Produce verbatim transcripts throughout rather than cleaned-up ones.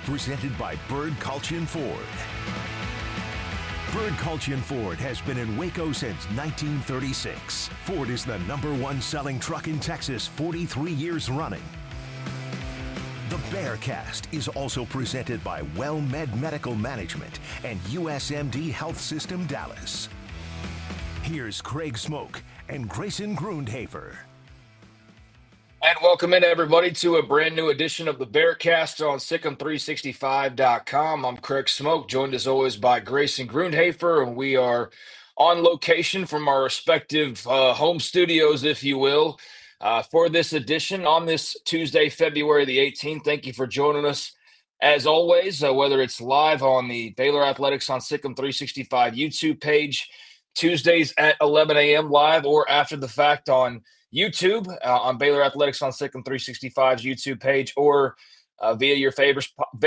presented by Bird Kultgen Ford. Bird Kultgen Ford has been in Waco since nineteen thirty-six. Ford is the number one selling truck in Texas forty-three years running. The Bearcast is also presented by WellMed Medical Management and U S M D Health System Dallas. Here's Craig Smoke and Grayson Grundhafer. And welcome in, everybody, to a brand new edition of the Bearcast on Sic 'em three sixty-five dot com. I'm Craig Smoke, joined as always by Grayson Grundhafer, and we are on location from our respective uh, home studios, if you will, uh, for this edition on this Tuesday, February the eighteenth. Thank you for joining us, as always, uh, whether it's live on the Baylor Athletics on Sic 'em three sixty-five YouTube page, Tuesdays at eleven a.m. live, or after the fact on YouTube, uh, on Baylor Athletics on Sic 'em three sixty-five's YouTube page, or uh, via your favorite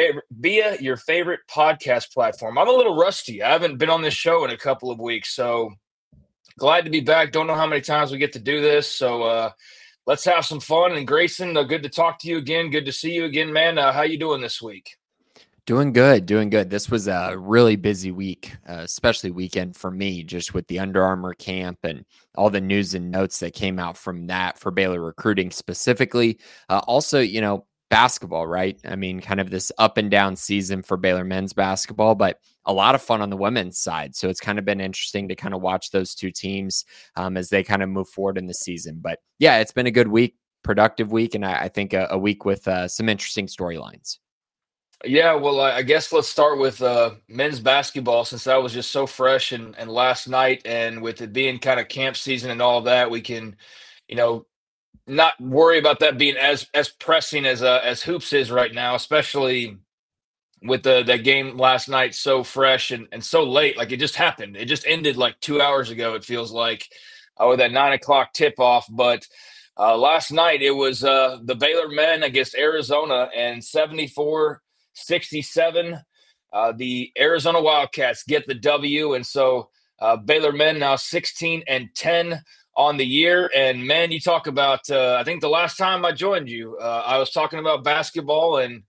via your favorite podcast platform. I'm a little rusty. I haven't been on this show in a couple of weeks, so glad to be back. Don't know how many times we get to do this, so uh, let's have some fun. And Grayson, uh, good to talk to you again. Good to see you again, man. Uh, how you doing this week? Doing good, doing good. This was a really busy week, uh, especially weekend for me, just with the Under Armour camp and all the news and notes that came out from that for Baylor recruiting specifically. Uh, also, you know, basketball, right? I mean, kind of this up and down season for Baylor men's basketball, but a lot of fun on the women's side. So it's kind of been interesting to kind of watch those two teams um, as they kind of move forward in the season. But yeah, it's been a good week, productive week, and I, I think a, a week with uh, some interesting storylines. Yeah, well, I guess let's start with uh, men's basketball, since that was just so fresh and, and last night, and with it being kind of camp season and all of that, we can, you know, not worry about that being as as pressing as uh, as hoops is right now, especially with the that game last night, so fresh and, and so late. Like, it just happened. It just ended like two hours ago, it feels like, uh, with that nine o'clock tip off. But uh, last night it was uh, the Baylor men against Arizona, and seventy-four sixty-seven, uh, the Arizona Wildcats get the W. And so uh, Baylor men now sixteen and ten on the year. And man, you talk about, uh, I think the last time I joined you, uh, I was talking about basketball, and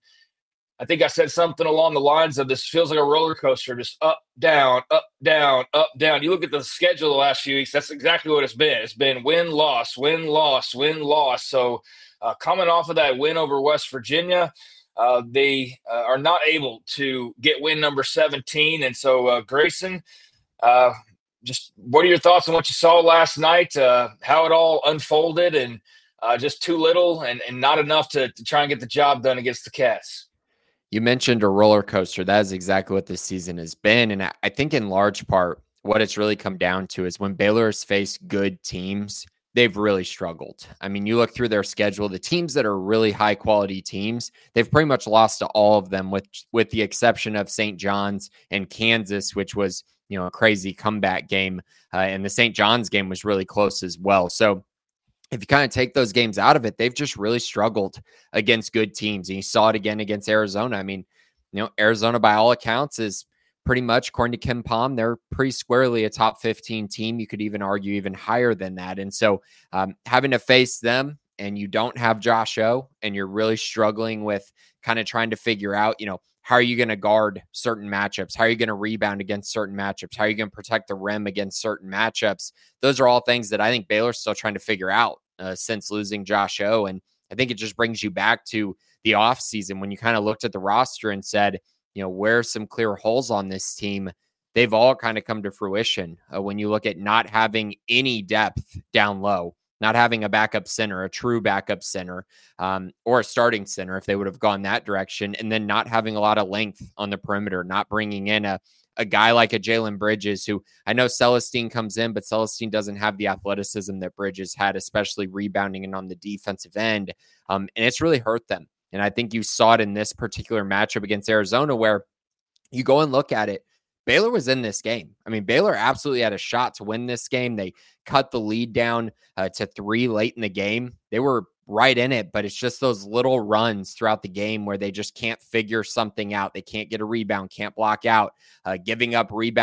I think I said something along the lines of, this feels like a roller coaster, just up, down, up, down, up, down. You look at the schedule the last few weeks, that's exactly what it's been. It's been win, loss, win, loss, win, loss. So uh, coming off of that win over West Virginia, Uh, they uh, are not able to get win number seventeen. And so, uh, Grayson, uh, just what are your thoughts on what you saw last night, uh, how it all unfolded, and uh, just too little and, and not enough to, to try and get the job done against the Cats? You mentioned a roller coaster. That is exactly what this season has been. And I, I think in large part, what it's really come down to is when Baylor has faced good teams, they've really struggled. I mean, you look through their schedule, the teams that are really high quality teams, they've pretty much lost to all of them, with, with the exception of Saint John's and Kansas, which was, you know, a crazy comeback game. Uh, and the Saint John's game was really close as well. So if you kind of take those games out of it, they've just really struggled against good teams. And you saw it again against Arizona. I mean, you know, Arizona, by all accounts, is pretty much, according to KenPom, they're pretty squarely a top fifteen team. You could even argue even higher than that. And so um, having to face them, and you don't have Josh O, and you're really struggling with kind of trying to figure out, you know, how are you going to guard certain matchups? How are you going to rebound against certain matchups? How are you going to protect the rim against certain matchups? Those are all things that I think Baylor's still trying to figure out uh, since losing Josh O. And I think it just brings you back to the offseason when you kind of looked at the roster and said, you know, where are some clear holes on this team? They've all kind of come to fruition uh, when you look at not having any depth down low, not having a backup center, a true backup center, um, or a starting center if they would have gone that direction, and then not having a lot of length on the perimeter, not bringing in a, a guy like a Jalen Bridges, who I know Celestine comes in, but Celestine doesn't have the athleticism that Bridges had, especially rebounding and on the defensive end. Um, and it's really hurt them. And I think you saw it in this particular matchup against Arizona, where you go and look at it. Baylor was in this game. I mean, Baylor absolutely had a shot to win this game. They cut the lead down uh, to three late in the game. They were right in it, but it's just those little runs throughout the game where they just can't figure something out. They can't get a rebound, can't block out, uh, giving up rebounds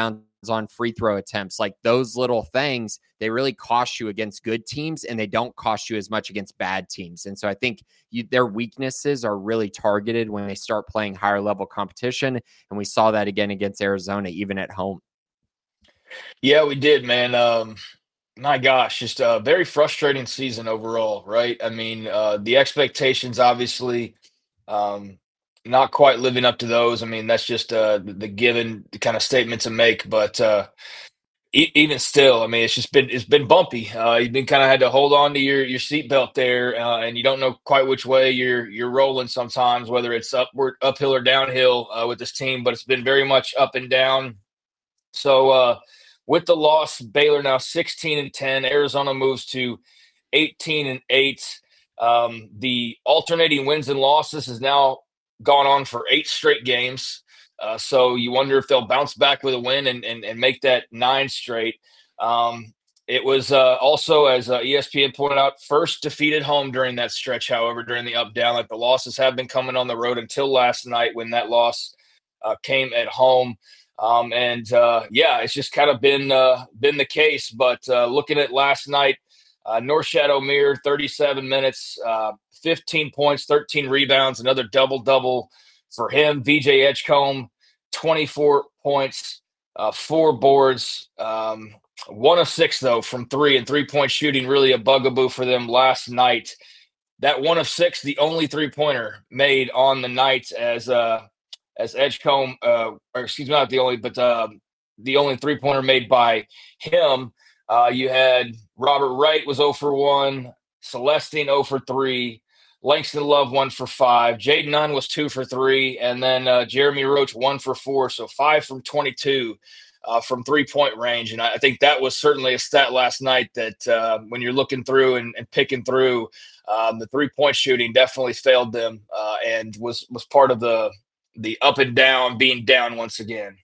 on free throw attempts. Like those little things, they really cost you against good teams, and they don't cost you as much against bad teams. And so I think you, their weaknesses are really targeted when they start playing higher level competition. And we saw that again against Arizona, even at home. Yeah, we did, man. Um, my gosh, just a very frustrating season overall, right? I mean, uh, the expectations obviously um, not quite living up to those. I mean, that's just uh, the the given kind of statement to make. But uh, e- even still, I mean, it's just been it's been bumpy. Uh, you've been kind of had to hold on to your your seatbelt there, uh, and you don't know quite which way you're you're rolling sometimes, whether it's upward, uphill, or downhill uh, with this team. But it's been very much up and down. So uh, with the loss, Baylor now sixteen and ten. Arizona moves to eighteen and eight. Um, the alternating wins and losses has now gone on for eight straight games. Uh, so you wonder if they'll bounce back with a win and and, and make that nine straight. Um, it was uh, also, as uh, E S P N pointed out, first defeated home during that stretch. However, during the up down, like the losses have been coming on the road until last night when that loss uh, came at home. Um, and uh, yeah, it's just kind of been uh, been the case. But uh, looking at last night, uh, Norchad Omier, thirty-seven minutes, uh, fifteen points, thirteen rebounds, another double double for him. V J Edgecombe, twenty-four points, uh, four boards, um, one of six though from three, and three point shooting really a bugaboo for them last night. That one of six, the only three pointer made on the night as uh, as Edgecombe, uh, or excuse me, not the only, but uh, the only three pointer made by him. Uh, you had Robert Wright was zero for one, Celestine zero for three, Langston Love one for five, Jaden Nunn was two for three, and then uh, Jeremy Roach one for four. So five from twenty-two uh, from three point range. And I, I think that was certainly a stat last night that uh, when you're looking through and, and picking through, um, the three point shooting definitely failed them uh, and was was part of the the up and down, being down once again.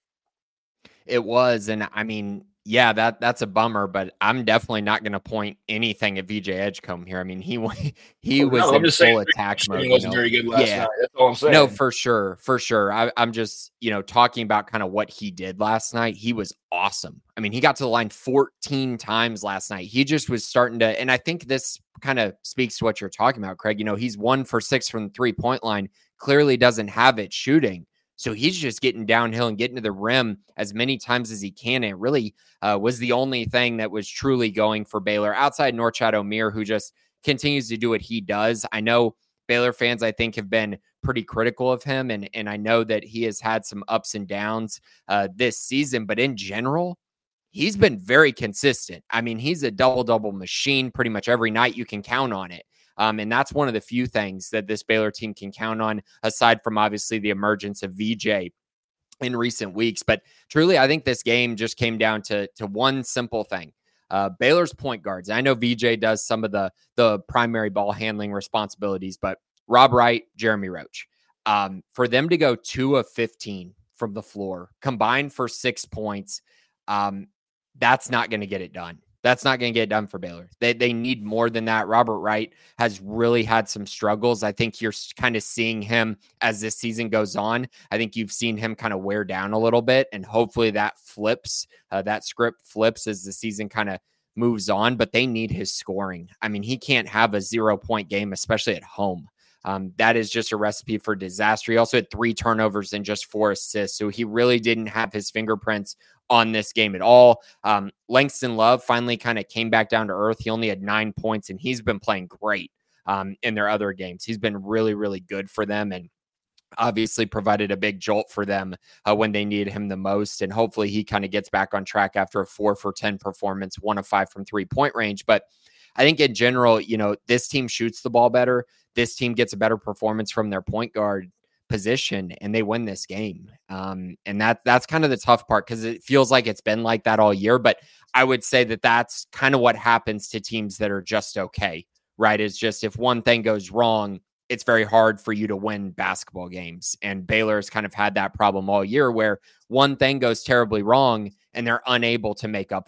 It was. And I mean, yeah, that that's a bummer, but I'm definitely not going to point anything at V J Edgecombe here. I mean, he he oh, was no, in I'm just full saying, attack mode. He wasn't you know? very good last yeah. night. That's all I'm saying. No, for sure. For sure. I, I'm just, you know, talking about kind of what he did last night. He was awesome. I mean, he got to the line fourteen times last night. He just was starting to, and I think this kind of speaks to what you're talking about, Craig. You know, he's one for six from the three point line, clearly doesn't have it shooting. So he's just getting downhill and getting to the rim as many times as he can. And it really uh, was the only thing that was truly going for Baylor outside Norchad Omier, who just continues to do what he does. I know Baylor fans, I think, have been pretty critical of him. And, and I know that he has had some ups and downs uh, this season. But in general, he's been very consistent. I mean, he's a double-double machine pretty much every night. You can count on it. Um, and that's one of the few things that this Baylor team can count on, aside from obviously the emergence of V J in recent weeks. But truly, I think this game just came down to, to one simple thing. Uh, Baylor's point guards. I know V J does some of the, the primary ball handling responsibilities, but Rob Wright, Jeremy Roach, um, for them to go two of fifteen from the floor, combined for six points, um, that's not going to get it done. That's not going to get it done for Baylor. They they need more than that. Robert Wright has really had some struggles. I think you're kind of seeing him as this season goes on. I think you've seen him kind of wear down a little bit, and hopefully that flips, uh, that script flips as the season kind of moves on, but they need his scoring. I mean, he can't have a zero-point game, especially at home. Um, that is just a recipe for disaster. He also had three turnovers and just four assists, so he really didn't have his fingerprints on this game at all. Um, Langston Love finally kind of came back down to earth. He only had nine points, and he's been playing great um, in their other games. He's been really, really good for them, and obviously provided a big jolt for them uh, when they needed him the most. And hopefully he kind of gets back on track after a four for ten performance, one of five from three point range. But I think in general, you know, this team shoots the ball better. This team gets a better performance from their point guard position, and they win this game. Um, and that that's kind of the tough part, because it feels like it's been like that all year. But I would say that that's kind of what happens to teams that are just okay, right? It's just if one thing goes wrong, it's very hard for you to win basketball games. And Baylor's kind of had that problem all year where one thing goes terribly wrong and they're unable to make up for that.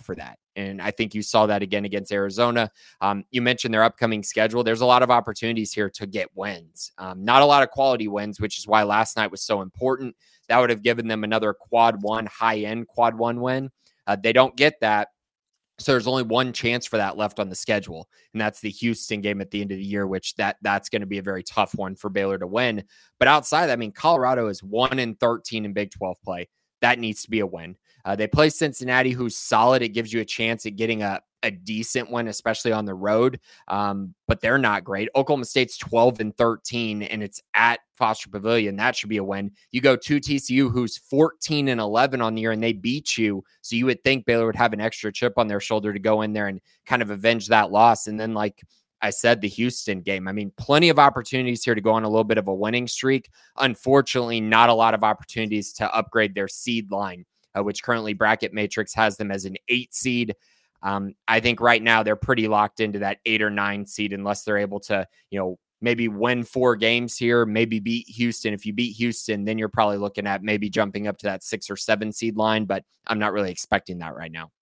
And I think you saw that again against Arizona. Um, you mentioned their upcoming schedule. There's a lot of opportunities here to get wins. Um, not a lot of quality wins, which is why last night was so important. That would have given them another quad one, high-end quad one win. Uh, they don't get that. So there's only one chance for that left on the schedule, and that's the Houston game at the end of the year, which that that's going to be a very tough one for Baylor to win. But outside, I mean, Colorado is one and thirteen in Big twelve play. That needs to be a win. Uh, they play Cincinnati, who's solid. It gives you a chance at getting a, a decent one, especially on the road. Um, but they're not great. Oklahoma State's twelve and thirteen, and it's at Foster Pavilion. That should be a win. You go to T C U, who's fourteen and eleven on the year, and they beat you. So you would think Baylor would have an extra chip on their shoulder to go in there and kind of avenge that loss. And then, like I said, the Houston game. I mean, plenty of opportunities here to go on a little bit of a winning streak. Unfortunately, not a lot of opportunities to upgrade their seed line, uh, which currently Bracket Matrix has them as an eight seed. Um, I think right now they're pretty locked into that eight or nine seed unless they're able to, you know, maybe win four games here, maybe beat Houston. If you beat Houston, then you're probably looking at maybe jumping up to that six or seven seed line, but I'm not really expecting that right now.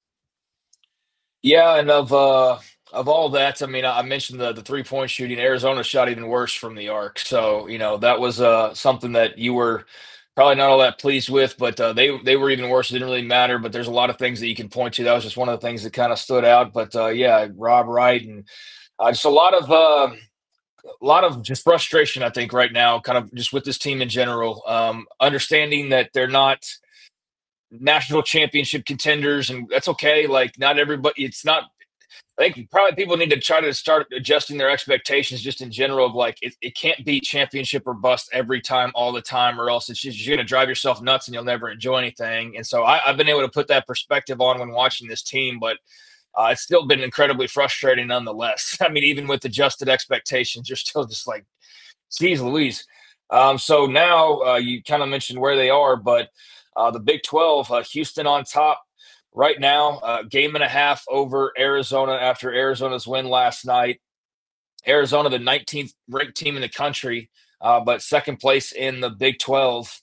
Yeah, and of uh, of all that, I mean, I mentioned the the three point shooting. Arizona shot even worse from the arc, so you know that was uh, something that you were probably not all that pleased with. But uh, they they were even worse. It didn't really matter. But there's a lot of things that you can point to. That was just one of the things that kind of stood out. But uh, yeah, Rob Wright and uh, just a lot of uh, a lot of just frustration. I think right now, kind of just with this team in general, um, understanding that they're not national championship contenders, and that's okay. Like, not everybody, it's not, I think probably people need to try to start adjusting their expectations just in general of like, it, it can't be championship or bust every time, all the time, or else it's just, you're going to drive yourself nuts and you'll never enjoy anything. And so I, I've been able to put that perspective on when watching this team, but uh, it's still been incredibly frustrating nonetheless. I mean, even with adjusted expectations, you're still just like, geez Louise. Um, so now uh, you kind of mentioned where they are, but Uh, the Big twelve, uh, Houston on top right now, uh, game and a half over Arizona after Arizona's win last night. Arizona, the nineteenth ranked team in the country, uh, but second place in the Big twelve,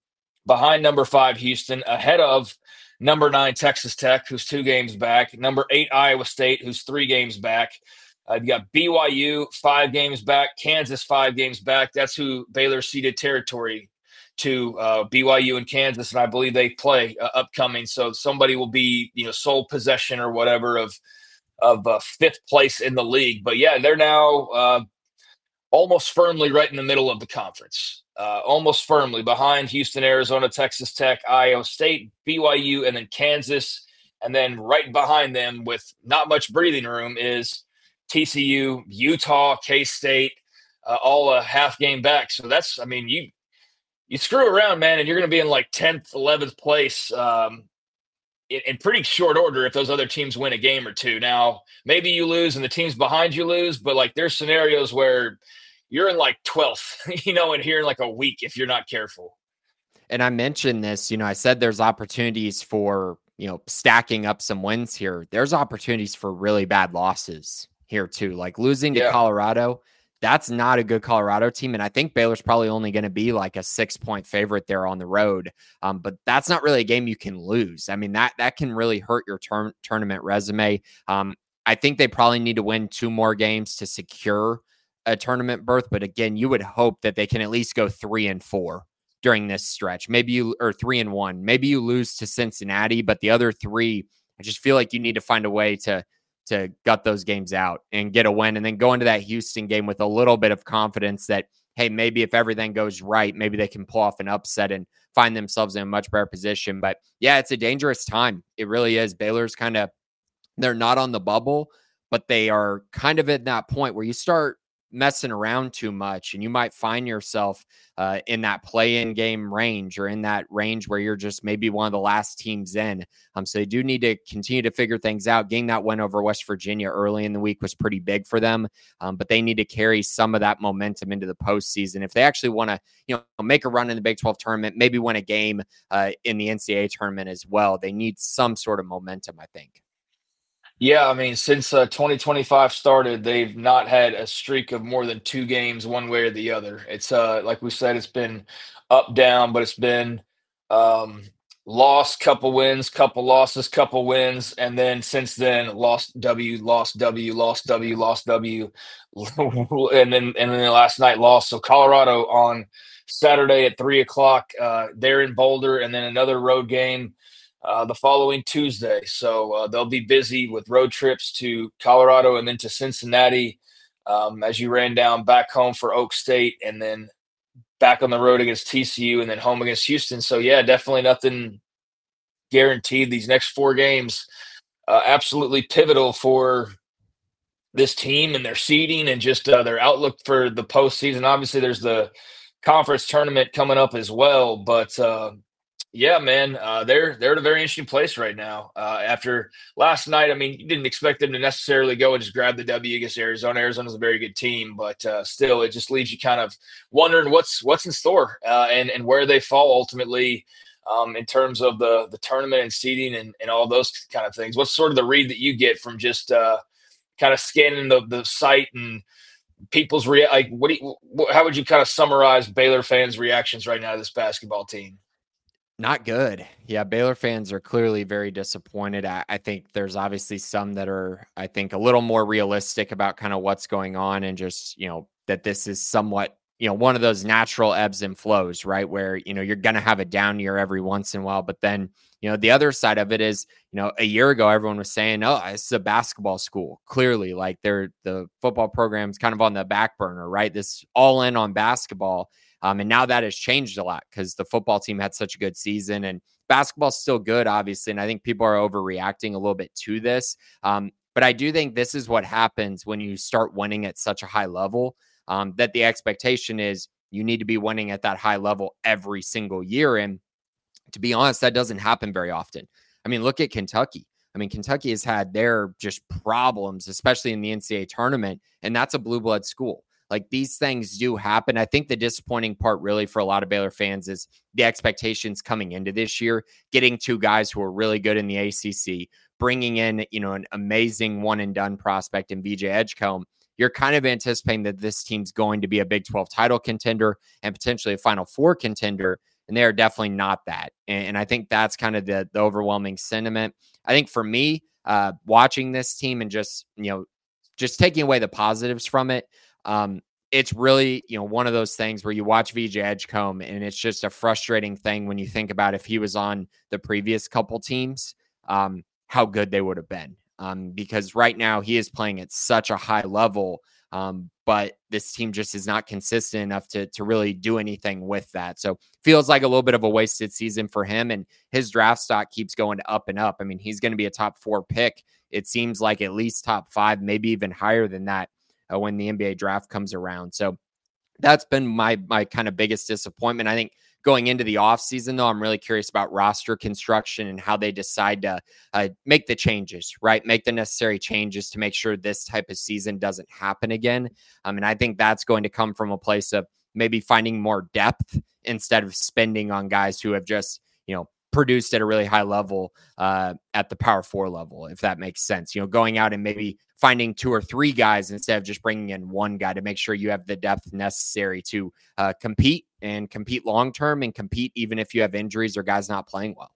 behind number five Houston, ahead of number nine Texas Tech, who's two games back, number eight Iowa State, who's three games back. Uh, you got B Y U five games back, Kansas five games back. That's who Baylor ceded territory to, uh, B Y U and Kansas, and I believe they play uh, upcoming. So somebody will be, you know, sole possession or whatever of of uh, fifth place in the league. But yeah, they're now uh, almost firmly right in the middle of the conference, uh, almost firmly behind Houston, Arizona, Texas Tech, Iowa State, B Y U, and then Kansas. And then right behind them, with not much breathing room, is T C U, Utah, K-State, uh, all a half game back. So that's, I mean, you. You screw around, man, and you're going to be in like tenth, eleventh place um, in, in pretty short order if those other teams win a game or two. Now, maybe you lose and the teams behind you lose, but like there's scenarios where you're in like twelfth, you know, and here in like a week if you're not careful. And I mentioned this, you know, I said there's opportunities for, you know, stacking up some wins here. There's opportunities for really bad losses here too, like losing to yeah. Colorado. That's not a good Colorado team. And I think Baylor's probably only going to be like a six point favorite there on the road. Um, but that's not really a game you can lose. I mean, that, that can really hurt your term, tournament resume. Um, I think they probably need to win two more games to secure a tournament berth. But again, you would hope that they can at least go three and four during this stretch. Maybe you, or three and one, maybe you lose to Cincinnati, but the other three, I just feel like you need to find a way to, to gut those games out and get a win, and then go into that Houston game with a little bit of confidence that, hey, maybe if everything goes right, maybe they can pull off an upset and find themselves in a much better position. But yeah, it's a dangerous time. It really is. Baylor's kind of, they're not on the bubble, but they are kind of at that point where you start messing around too much and you might find yourself uh, in that play-in game range, or in that range where you're just maybe one of the last teams in. Um, so they do need to continue to figure things out. Getting that win over West Virginia early in the week was pretty big for them, um, but they need to carry some of that momentum into the postseason. If they actually want to, you know, make a run in the Big twelve tournament, maybe win a game uh, in the N C double A tournament as well, they need some sort of momentum, I think. Yeah, I mean, since uh, twenty twenty-five started, they've not had a streak of more than two games one way or the other. It's uh, like we said, it's been up, down, but it's been um, loss, couple wins, couple losses, couple wins, and then since then lost W, lost W, lost W, lost W, and then and then last night lost. So Colorado on Saturday at three o'clock, uh, they're in Boulder, and then another road game uh, the following Tuesday. So uh, they'll be busy with road trips to Colorado and then to Cincinnati um, as you ran down back home for Oak State, and then back on the road against T C U, and then home against Houston. So yeah, definitely nothing guaranteed. These next four games, uh, absolutely pivotal for this team and their seeding and just uh, their outlook for the postseason. Obviously, there's the conference tournament coming up as well, but uh, yeah, man, uh, they're they're at a very interesting place right now. Uh, after last night, I mean, you didn't expect them to necessarily go and just grab the W against Arizona. Arizona's a very good team, but uh, still, it just leaves you kind of wondering what's what's in store uh, and and where they fall ultimately um, in terms of the the tournament and seeding and, and all those kind of things. What's sort of the read that you get from just uh, kind of scanning the the site and people's rea- like what do you, how would you kind of summarize Baylor fans' reactions right now to this basketball team? Not good. Yeah, Baylor fans are clearly very disappointed. I, I think there's obviously some that are, I think, a little more realistic about kind of what's going on and just, you know, that this is somewhat, you know, one of those natural ebbs and flows, right? Where, you know, you're going to have a down year every once in a while. But then, you know, the other side of it is, you know, a year ago, everyone was saying, oh, this is a basketball school. Clearly, like they're the football program's kind of on the back burner, right? This all in on basketball. Um, and now that has changed a lot because the football team had such a good season and basketball's still good, obviously. And I think people are overreacting a little bit to this. Um, but I do think this is what happens when you start winning at such a high level, um, that the expectation is you need to be winning at that high level every single year. And to be honest, that doesn't happen very often. I mean, look at Kentucky. I mean, Kentucky has had their just problems, especially in the N C double A tournament, and that's a blue blood school. Like these things do happen. I think the disappointing part really for a lot of Baylor fans is the expectations coming into this year, getting two guys who are really good in the A C C, bringing in, you know, an amazing one and done prospect in V J Edgecombe. You're kind of anticipating that this team's going to be a Big twelve title contender and potentially a Final Four contender. And they are definitely not that. And, and I think that's kind of the, the overwhelming sentiment. I think for me, uh, watching this team and just, you know, just taking away the positives from it, Um, it's really, you know, one of those things where you watch V J Edgecombe and it's just a frustrating thing when you think about if he was on the previous couple teams, um, how good they would have been. Um, because right now he is playing at such a high level, um, but this team just is not consistent enough to, to really do anything with that. So feels like a little bit of a wasted season for him, and his draft stock keeps going up and up. I mean, he's going to be a top four pick. It seems like at least top five, maybe even higher than that. Uh, when the N B A draft comes around. So that's been my my kind of biggest disappointment. I think going into the offseason, though, I'm really curious about roster construction and how they decide to uh, make the changes, right? Make the necessary changes to make sure this type of season doesn't happen again. Um, and I think that's going to come from a place of maybe finding more depth instead of spending on guys who have just, you know, produced at a really high level uh, at the power four level, if that makes sense. You know, going out and maybe finding two or three guys instead of just bringing in one guy to make sure you have the depth necessary to uh, compete and compete long-term and compete even if you have injuries or guys not playing well.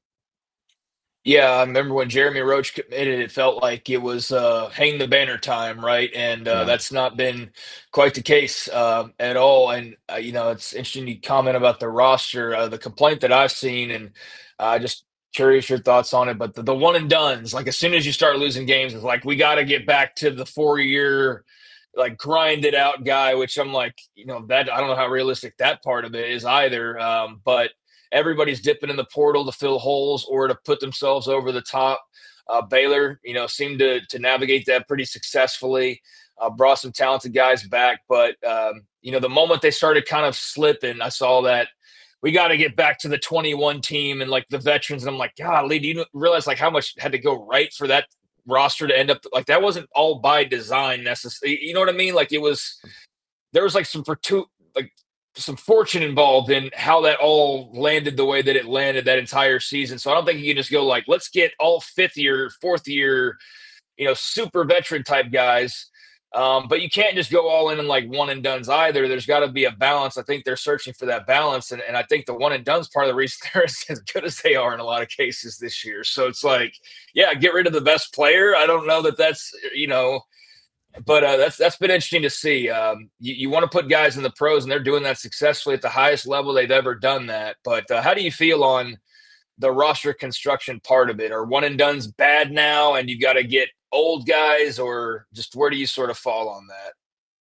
Yeah, I remember when Jeremy Roach committed, it felt like it was uh, hang the banner time, right? And uh, Yeah. that's not been quite the case uh, at all. And, uh, you know, it's interesting you comment about the roster. Uh, the complaint that I've seen, and uh, just curious your thoughts on it, but the, the one and dones, like as soon as you start losing games, it's like we got to get back to the four-year, like grinded out guy, which I'm like, you know, that I don't know how realistic that part of it is either. Um, but everybody's dipping in the portal to fill holes or to put themselves over the top. Uh, Baylor, you know, seemed to to navigate that pretty successfully. Uh, brought some talented guys back, but um, you know, the moment they started kind of slipping, I saw that we got to get back to the twenty-one team and like the veterans. And I'm like, golly, do you realize like how much had to go right for that roster to end up like that? Wasn't all by design necessarily. You know what I mean? Like it was, there was like some for two, like some fortune involved in how that all landed the way that it landed that entire season. So I don't think you can just go like, let's get all fifth year, fourth year, you know, super veteran type guys. Um, but you can't just go all in and like one and dones either. There's got to be a balance. I think they're searching for that balance. And, and I think the one and done's part of the reason they're as good as they are in a lot of cases this year. So it's like, yeah, get rid of the best player. I don't know that that's, you know, but uh, that's that's been interesting to see. Um, you, you want to put guys in the pros, and they're doing that successfully at the highest level they've ever done that. But uh, how do you feel on the roster construction part of it? Are one and done's bad now, and you've got to get old guys, or just where do you sort of fall on that?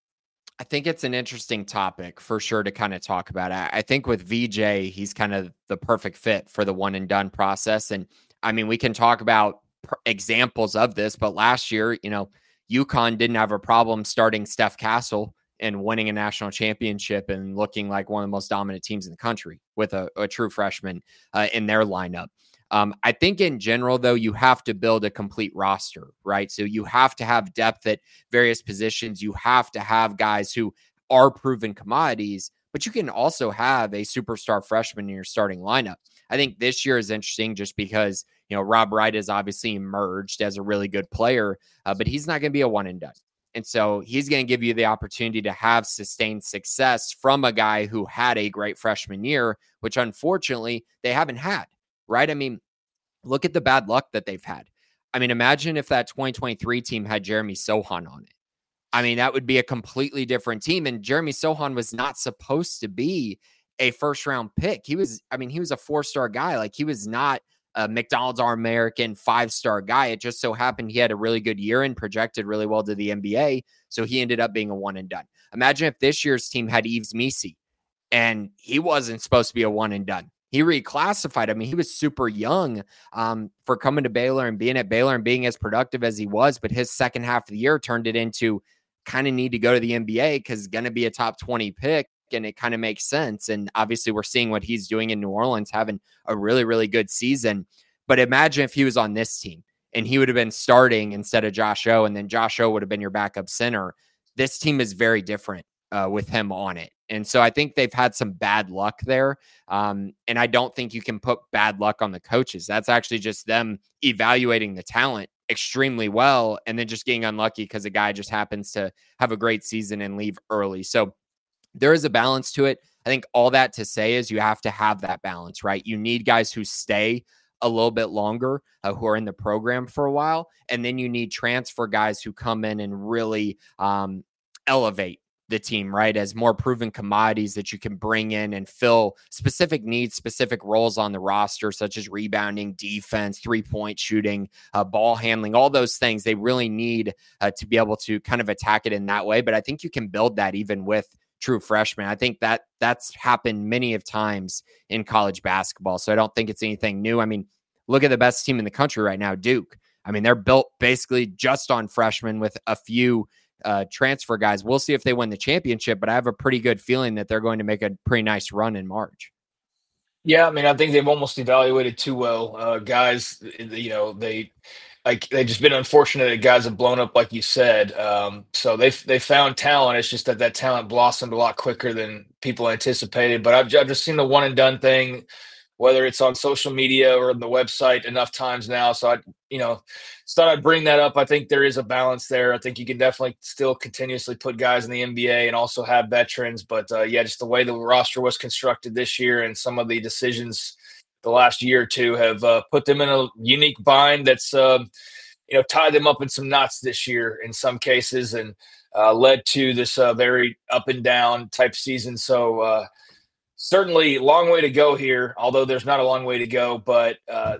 I think it's an interesting topic for sure to kind of talk about. I, I think with V J, he's kind of the perfect fit for the one and done process. And I mean, we can talk about pr- examples of this, but last year, you know, UConn didn't have a problem starting Steph Castle and winning a national championship and looking like one of the most dominant teams in the country with a, a true freshman uh, in their lineup. Um, I think in general, though, you have to build a complete roster, right? So you have to have depth at various positions. You have to have guys who are proven commodities, but you can also have a superstar freshman in your starting lineup. I think this year is interesting just because, you know, Rob Wright has obviously emerged as a really good player, uh, but he's not going to be a one and done. And so he's going to give you the opportunity to have sustained success from a guy who had a great freshman year, which unfortunately they haven't had. Right? I mean, look at the bad luck that they've had. I mean, imagine if that twenty twenty-three team had Jeremy Sohan on it. I mean, that would be a completely different team. And Jeremy Sohan was not supposed to be a first round pick. He was, I mean, he was a four-star guy. Like, he was not a McDonald's All-American five-star guy. It just so happened he had a really good year and projected really well to the N B A. So he ended up being a one and done. Imagine if this year's team had Yves Missi and he wasn't supposed to be a one and done. He reclassified. I mean, he was super young um, for coming to Baylor and being at Baylor and being as productive as he was. But his second half of the year turned it into kind of need to go to the N B A because it's going to be a top twenty pick. And it kind of makes sense. And obviously we're seeing what he's doing in New Orleans, having a really, really good season. But imagine if he was on this team and he would have been starting instead of Josh O, and then Josh O would have been your backup center. This team is very different uh, with him on it. And so I think they've had some bad luck there. Um, and I don't think you can put bad luck on the coaches. That's actually just them evaluating the talent extremely well and then just getting unlucky because a guy just happens to have a great season and leave early. So there is a balance to it. I think all that to say is you have to have that balance, right? You need guys who stay a little bit longer, uh, who are in the program for a while. And then you need transfer guys who come in and really um, elevate the team, right? As more proven commodities that you can bring in and fill specific needs, specific roles on the roster, such as rebounding, defense, three-point shooting, uh, ball handling, all those things. They really need uh, to be able to kind of attack it in that way. But I think you can build that even with true freshmen. I think that that's happened many of times in college basketball. So I don't think it's anything new. I mean, look at the best team in the country right now, Duke. I mean, they're built basically just on freshmen with a few Uh, transfer guys. We'll see if they win the championship, but I have a pretty good feeling that they're going to make a pretty nice run in March. Yeah, I mean, I think they've almost evaluated too well. Uh, guys, you know, they like they've just been unfortunate that guys have blown up, like you said. Um, so they they found talent. It's just that that talent blossomed a lot quicker than people anticipated. But I've, I've just seen the one and done thing, whether it's on social media or on the website, enough times now. So I, you know, just thought I'd bring that up. I think there is a balance there. I think you can definitely still continuously put guys in the N B A and also have veterans. But uh, yeah, just the way the roster was constructed this year and some of the decisions the last year or two have uh, put them in a unique bind that's, uh, you know, tied them up in some knots this year in some cases and uh, led to this uh, very up and down type season. So, uh, certainly long way to go here, although there's not a long way to go, but uh,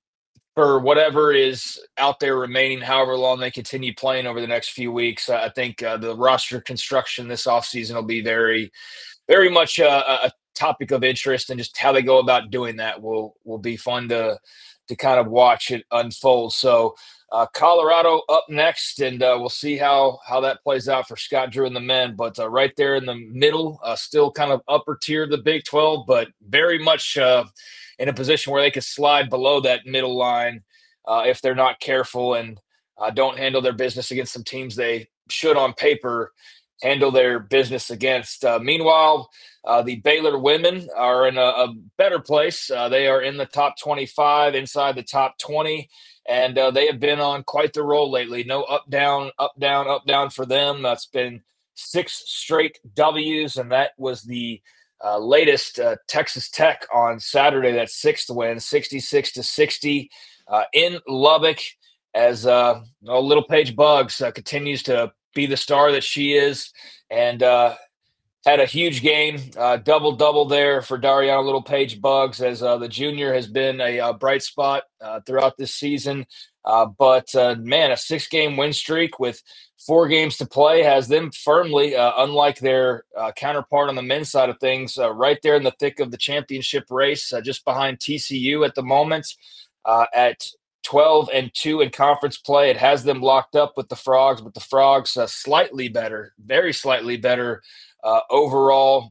for whatever is out there remaining, however long they continue playing over the next few weeks, uh, I think uh, the roster construction this offseason will be very, very much uh, a topic of interest, and just how they go about doing that will will be fun to to kind of watch it unfold. So uh, Colorado up next, and uh, we'll see how how that plays out for Scott Drew and the men. But uh, right there in the middle, uh, still kind of upper tier of the Big twelve, but very much uh, in a position where they could slide below that middle line uh, if they're not careful and uh, don't handle their business against some teams they should on paper handle their business against. Uh, meanwhile, uh, the Baylor women are in a, a better place. Uh, they are in the top twenty-five, inside the top twenty, and uh, they have been on quite the roll lately. No up, down, up, down, up, down for them. That's been six straight W's, and that was the uh, latest uh, Texas Tech on Saturday, that sixth win, sixty-six to sixty uh, in Lubbock, as uh, oh, Little Paige Buggs uh, continues to be the star that she is, and uh, had a huge game, uh, double-double there for Dariana Little Paige Buggs, as uh, the junior has been a, a bright spot uh, throughout this season. Uh, but, uh, man, a six-game win streak with four games to play has them firmly, uh, unlike their uh, counterpart on the men's side of things, uh, right there in the thick of the championship race, uh, just behind T C U at the moment uh, at twelve and two in conference play. It has them locked up with the Frogs, but the Frogs uh, slightly better, very slightly better uh, overall.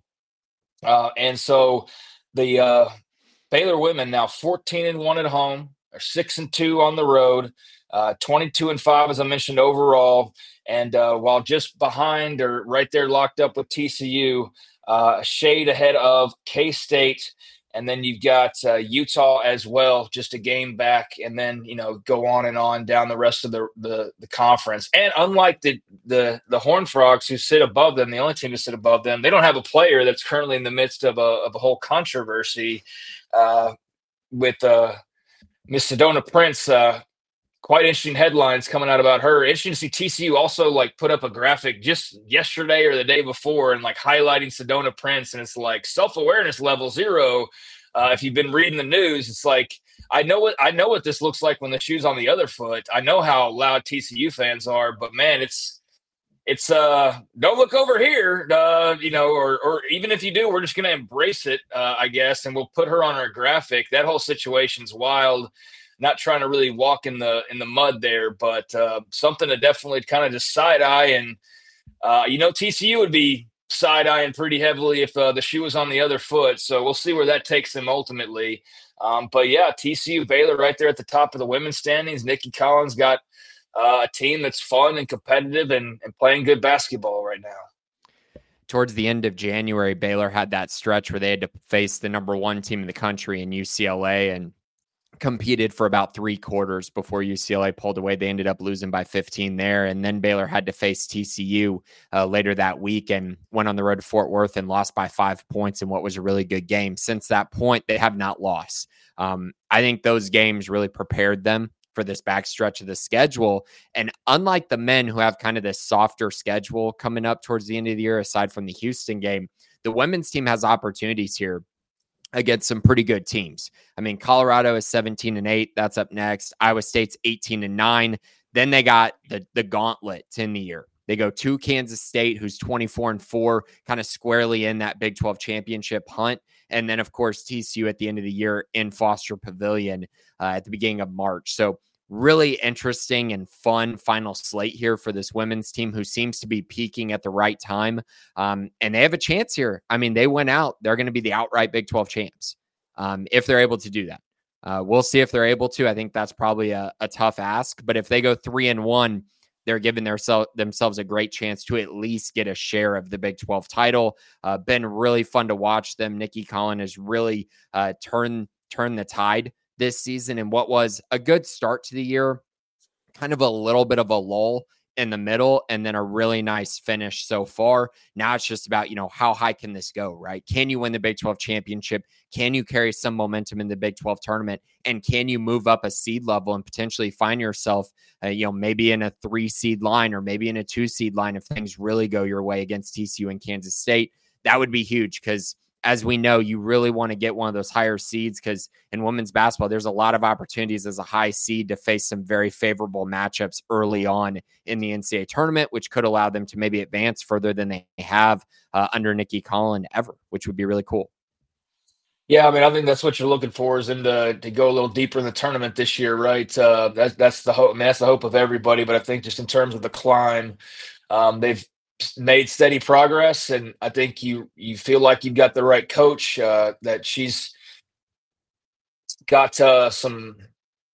Uh, and so the uh, Baylor women now fourteen and one at home, are six and two on the road, uh, twenty-two and five, as I mentioned, overall. And uh, while just behind or right there locked up with T C U, uh, a shade ahead of K-State. And then you've got uh, Utah as well, just a game back, and then, you know, go on and on down the rest of the the, the conference. And unlike the, the the Horned Frogs, who sit above them, the only team to sit above them, they don't have a player that's currently in the midst of a of a whole controversy uh, with uh, Miss Sedona Prince. Uh, quite interesting headlines coming out about her. Interesting to see T C U also like put up a graphic just yesterday or the day before and like highlighting Sedona Prince, and it's like self-awareness level zero. Uh, if you've been reading the news, it's like I know what I know what this looks like when the shoe's on the other foot. I know how loud T C U fans are, but man, it's it's uh don't look over here, uh, you know, or or even if you do, we're just gonna embrace it, uh, I guess, and we'll put her on our graphic. That whole situation's wild. Not trying to really walk in the in the mud there, but uh, something to definitely kind of just side eye. And uh, you know, T C U would be side eyeing pretty heavily if uh, the shoe was on the other foot. So we'll see where that takes them ultimately. Um, but yeah, T C U Baylor right there at the top of the women's standings. Nikki Collins got uh, a team that's fun and competitive and, and playing good basketball right now. Towards the end of January, Baylor had that stretch where they had to face the number one team in the country in U C L A, and competed for about three quarters before U C L A pulled away. They ended up losing by fifteen there. And then Baylor had to face T C U uh, later that week and went on the road to Fort Worth and lost by five points in what was a really good game. Since that point, they have not lost. Um, I think those games really prepared them for this backstretch of the schedule. And unlike the men who have kind of this softer schedule coming up towards the end of the year, aside from the Houston game, the women's team has opportunities here against some pretty good teams. I mean, Colorado is seventeen and eight. That's up next. Iowa State's eighteen and nine. Then they got the, the gauntlet in the year. They go to Kansas State, who's twenty-four and four, kind of squarely in that Big twelve championship hunt. And then, of course, T C U at the end of the year in Foster Pavilion uh, at the beginning of March. So really interesting and fun final slate here for this women's team, who seems to be peaking at the right time. Um, and they have a chance here. I mean, they went out. They're going to be the outright Big twelve champs um, if they're able to do that. Uh, we'll see if they're able to. I think that's probably a, a tough ask. But if they go three and one, they're giving their sel- themselves a great chance to at least get a share of the Big twelve title. Uh, been really fun to watch them. Nikki Collins has really uh, turned turned the tide this season, and what was a good start to the year, kind of a little bit of a lull in the middle, and then a really nice finish so far. Now it's just about, you know, how high can this go, right? Can you win the Big twelve championship? Can you carry some momentum in the Big twelve tournament? And can you move up a seed level and potentially find yourself, uh, you know, maybe in a three seed line or maybe in a two seed line if things really go your way against T C U and Kansas State? That would be huge, because as we know, you really want to get one of those higher seeds, because in women's basketball, there's a lot of opportunities as a high seed to face some very favorable matchups early on in the N C double A tournament, which could allow them to maybe advance further than they have uh, under Nikki Collins ever, which would be really cool. Yeah, I mean, I think that's what you're looking for, is them to, to go a little deeper in the tournament this year, right? Uh, that's that's the hope. I mean, that's the hope of everybody. But I think just in terms of the climb, um, they've made steady progress, and I think you you feel like you've got the right coach, uh, that she's got uh, some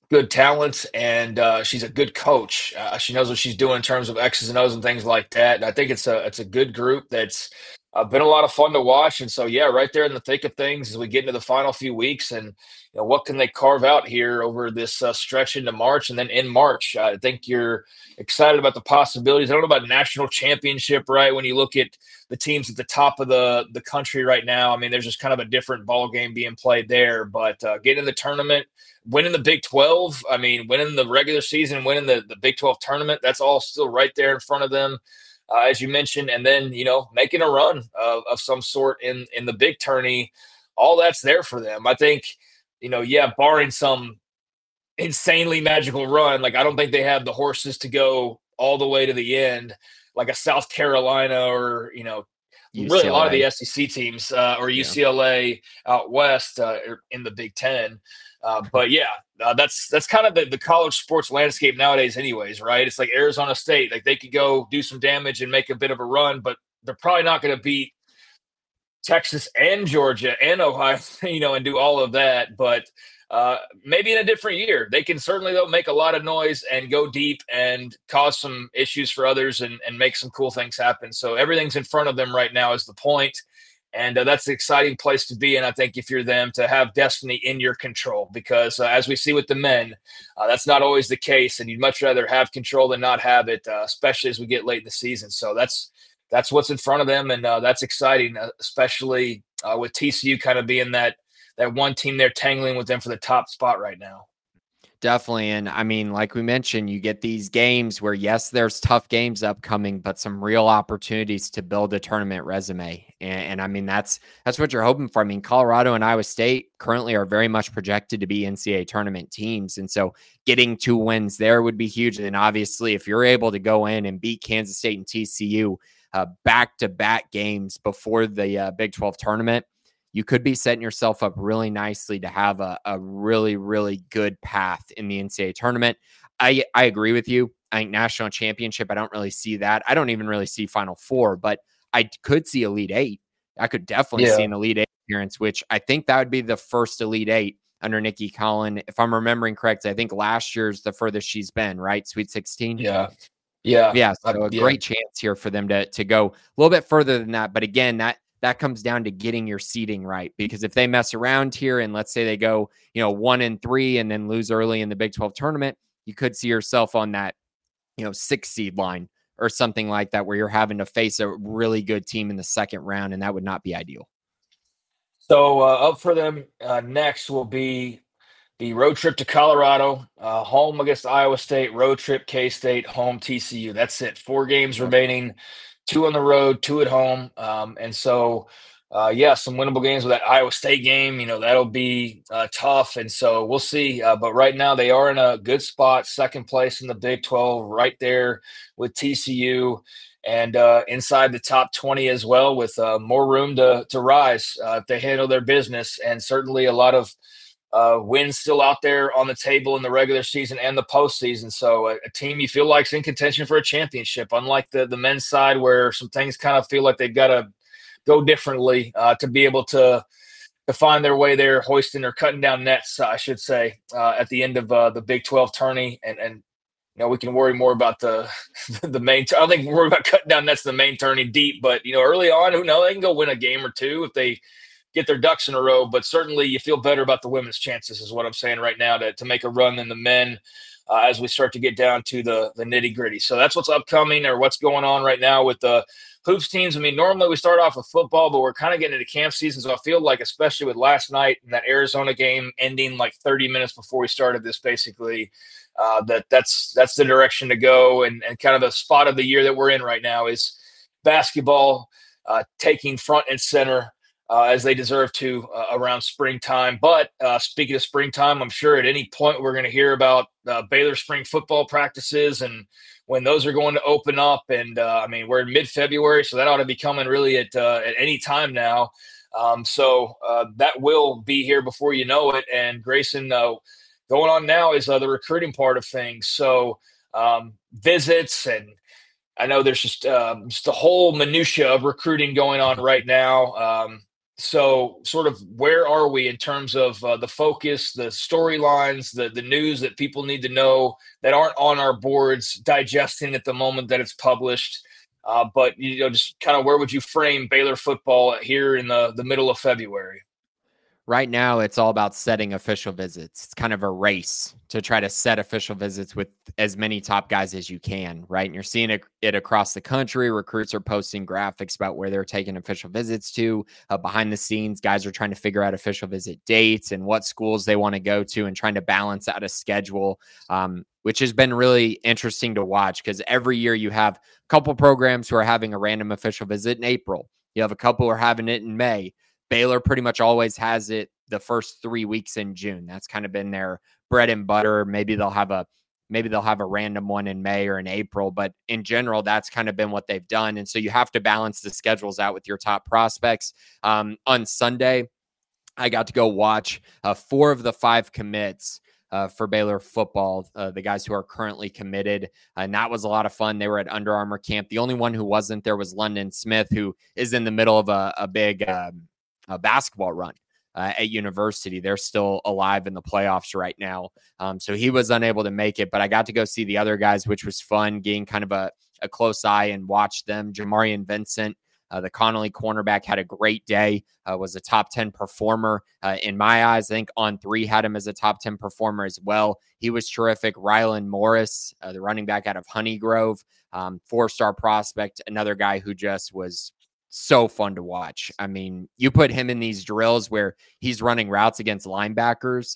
good talent, and uh, she's a good coach. Uh, she knows what she's doing in terms of X's and O's and things like that. And I think it's a it's a good group that's uh, been a lot of fun to watch. And so, yeah, right there in the thick of things as we get into the final few weeks, and you know, what can they carve out here over this uh, stretch into March, and then in March, I think you're excited about the possibilities. I don't know about national championship, right? When you look at the teams at the top of the the country right now, I mean, there's just kind of a different ball game being played there. But uh, getting in the tournament, winning the Big twelve, I mean, winning the regular season, winning the, the Big twelve tournament, that's all still right there in front of them, uh, as you mentioned. And then, you know, making a run of, of some sort in, in the big tourney, all that's there for them. I think, you know, yeah, barring some insanely magical run, like I don't think they have the horses to go all the way to the end, like a South Carolina or, you know, U C L A. really a lot of the S E C teams uh, or Yeah. U C L A out west uh, in the Big Ten. Uh, but yeah, uh, that's that's kind of the, the college sports landscape nowadays anyways, right? It's like Arizona State, like they could go do some damage and make a bit of a run, but they're probably not going to beat Texas and Georgia and Ohio, you know, and do all of that. But uh, maybe in a different year, they can certainly, though, make a lot of noise and go deep and cause some issues for others and, and make some cool things happen. So everything's in front of them right now is the point. And uh, that's an exciting place to be. And I think if you're them, to have destiny in your control, because uh, as we see with the men, uh, that's not always the case. And you'd much rather have control than not have it, uh, especially as we get late in the season. So that's that's what's in front of them. And uh, that's exciting, uh, especially uh, with T C U kind of being that that one team there tangling with them for the top spot right now. Definitely. And I mean, like we mentioned, you get these games where, yes, there's tough games upcoming, but some real opportunities to build a tournament resume. And, and I mean, that's that's what you're hoping for. I mean, Colorado and Iowa State currently are very much projected to be N C double A tournament teams. And so getting two wins there would be huge. And then obviously, if you're able to go in and beat Kansas State and T C U uh, back-to-back games before the uh, Big twelve tournament, you could be setting yourself up really nicely to have a, a really, really good path in the N C double A tournament. I, I agree with you. I think national championship, I don't really see that. I don't even really see Final Four, but I could see Elite Eight. I could definitely Yeah. see an Elite Eight appearance, which I think that would be the first Elite Eight under Nikki Collin. If I'm remembering correctly, I think last year's the furthest she's been, right? Sweet sixteen? Yeah. Yeah. Yeah. So Uh, a yeah. great chance here for them to, to go a little bit further than that. But again, that that comes down to getting your seeding right, because if they mess around here and let's say they go, you know, one and three and then lose early in the Big twelve tournament, you could see yourself on that, you know, six seed line or something like that, where you're having to face a really good team in the second round. And that would not be ideal. So uh, up for them uh, next will be the road trip to Colorado, uh, home against Iowa State, road trip K-State, home T C U. That's it. Four games Yep. remaining, two on the road, two at home. Um, and so, uh, yeah, some winnable games with that Iowa State game. You know, that'll be uh, tough. And so we'll see. Uh, but right now they are in a good spot, second place in the Big twelve, right there with T C U. And uh, inside the top twenty as well, with uh, more room to to rise uh, if they handle their business. And certainly a lot of uh, wins still out there on the table in the regular season and the postseason. So a, a team you feel like is in contention for a championship, unlike the, the men's side where some things kind of feel like they've got to go differently uh, to be able to, to find their way there, hoisting or cutting down nets, I should say, uh, at the end of uh, the Big twelve tourney. And, and you know, we can worry more about the the main. I don't think we're worried about cutting down nets in the main tourney deep, but you know, early on, who knows? They can go win a game or two if they get their ducks in a row. But certainly, you feel better about the women's chances, is what I'm saying right now, to to make a run than the men uh, as we start to get down to the the nitty gritty. So that's what's upcoming, or what's going on right now with the hoops teams. I mean, normally we start off with football, but we're kind of getting into camp season. So I feel like, especially with last night and that Arizona game ending like thirty minutes before we started this, basically. Uh, that that's that's the direction to go, and, and kind of the spot of the year that we're in right now is basketball uh, taking front and center uh, as they deserve to uh, around springtime. But uh, speaking of springtime, I'm sure at any point we're going to hear about uh, Baylor spring football practices and when those are going to open up. And uh, I mean, we're in mid-February, so that ought to be coming really at uh, at any time now. Um, so uh, that will be here before you know it. And Grayson, uh, going on now is uh, the recruiting part of things. So um, visits, and I know there's just uh, just a whole minutia of recruiting going on right now. Um, So, sort of, where are we in terms of uh, the focus, the storylines, the the news that people need to know that aren't on our boards, digesting at the moment that it's published? Uh, but you know, just kind of where would you frame Baylor football here in the the middle of February? Right now, it's all about setting official visits. It's kind of a race to try to set official visits with as many top guys as you can, right? And you're seeing it, it across the country. Recruits are posting graphics about where they're taking official visits to. Uh, behind the scenes, guys are trying to figure out official visit dates and what schools they want to go to and trying to balance out a schedule, um, which has been really interesting to watch because every year you have a couple programs who are having a random official visit in April. You have a couple who are having it in May. Baylor pretty much always has it the first three weeks in June. That's kind of been their bread and butter. Maybe they'll have a maybe they'll have a random one in May or in April, but in general, that's kind of been what they've done. And so you have to balance the schedules out with your top prospects. Um, on Sunday, I got to go watch uh, four of the five commits Uh, for Baylor football, uh, the guys who are currently committed. And that was a lot of fun. They were at Under Armour camp. The only one who wasn't there was London Smith, who is in the middle of a, a big um, a basketball run uh, at university. They're still alive in the playoffs right now. Um, so he was unable to make it, but I got to go see the other guys, which was fun, getting kind of a, a close eye and watch them. Jamarian Vincent, Uh, the Connolly cornerback, had a great day, uh, was a top ten performer. Uh, in my eyes, I think On three had him as a top ten performer as well. He was terrific. Rylan Morris, uh, the running back out of Honeygrove, um, four-star prospect, another guy who just was so fun to watch. I mean, you put him in these drills where he's running routes against linebackers,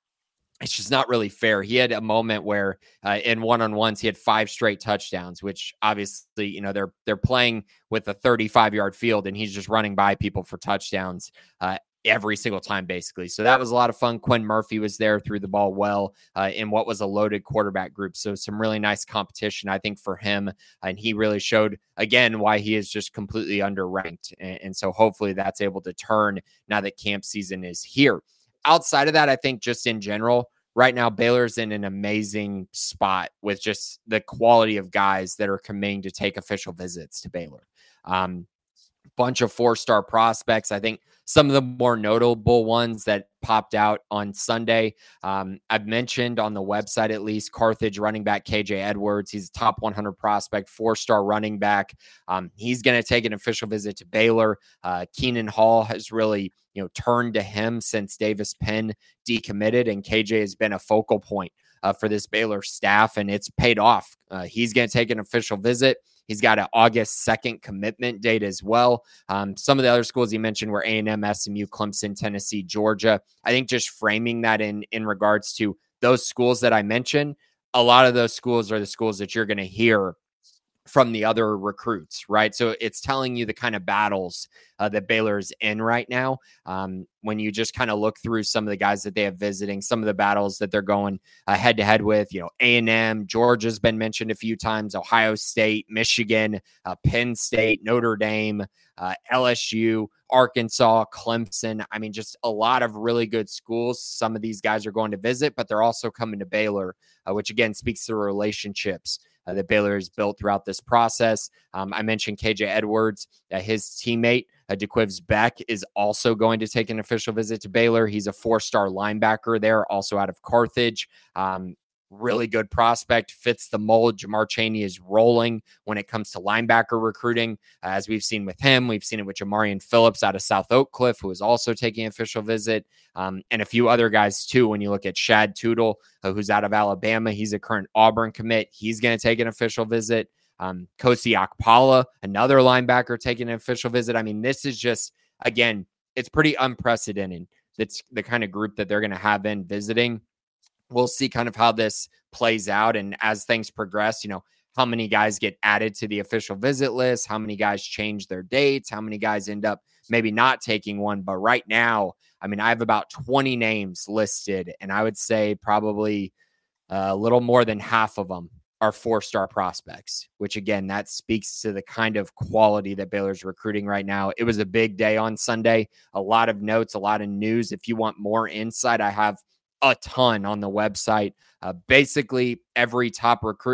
it's just not really fair. He had a moment where uh, in one-on-ones, he had five straight touchdowns, which obviously, you know, they're they're playing with a thirty-five yard field and he's just running by people for touchdowns uh, every single time, basically. So that was a lot of fun. Quinn Murphy was there, threw the ball well uh, in what was a loaded quarterback group. So some really nice competition, I think, for him. And he really showed, again, why he is just completely underranked. And, and so hopefully that's able to turn now that camp season is here. Outside of that, I think just in general, right now, Baylor's in an amazing spot with just the quality of guys that are committing to take official visits to Baylor. Um, bunch of four-star prospects. I think some of the more notable ones that popped out on Sunday, um, I've mentioned on the website, at least, Carthage running back K J Edwards. He's a top one hundred prospect, four-star running back. Um, he's going to take an official visit to Baylor. Uh, Keenan Hall has really, you know, turned to him since Davis Penn decommitted, and K J has been a focal point uh, for this Baylor staff, and it's paid off. Uh, he's going to take an official visit. He's got an August second commitment date as well. Um, some of the other schools he mentioned were A and M, S M U, Clemson, Tennessee, Georgia. I think just framing that in, in regards to those schools that I mentioned, a lot of those schools are the schools that you're going to hear from the other recruits, right? So it's telling you the kind of battles uh, that Baylor is in right now. Um, when you just kind of look through some of the guys that they have visiting, some of the battles that they're going uh, head to head with, you know, A and M, Georgia's been mentioned a few times, Ohio State, Michigan, uh, Penn State, Notre Dame, uh, L S U, Arkansas, Clemson. I mean, just a lot of really good schools. Some of these guys are going to visit, but they're also coming to Baylor, uh, which again speaks to the relationships Uh, that Baylor has built throughout this process. Um, I mentioned K J Edwards, uh, his teammate, uh, DeQuives Beck, is also going to take an official visit to Baylor. He's a four-star linebacker there, also out of Carthage. Um, really good prospect, fits the mold. Jamar Chaney is rolling when it comes to linebacker recruiting. Uh, as we've seen with him, we've seen it with Jamarian Phillips out of South Oak Cliff, who is also taking an official visit, um, and a few other guys too. When you look at Shad Tootle, uh, who's out of Alabama, he's a current Auburn commit. He's going to take an official visit. Um, Kosi Akpala, another linebacker, taking an official visit. I mean, this is just, again, it's pretty unprecedented. That's the kind of group that they're going to have in visiting. We'll see kind of how this plays out. And as things progress, you know, how many guys get added to the official visit list, how many guys change their dates, how many guys end up maybe not taking one. But right now, I mean, I have about twenty names listed, and I would say probably a little more than half of them are four-star prospects, which again, that speaks to the kind of quality that Baylor's recruiting right now. It was a big day on Sunday, a lot of notes, a lot of news. If you want more insight, I have a ton on the website. Uh, basically, every top recruit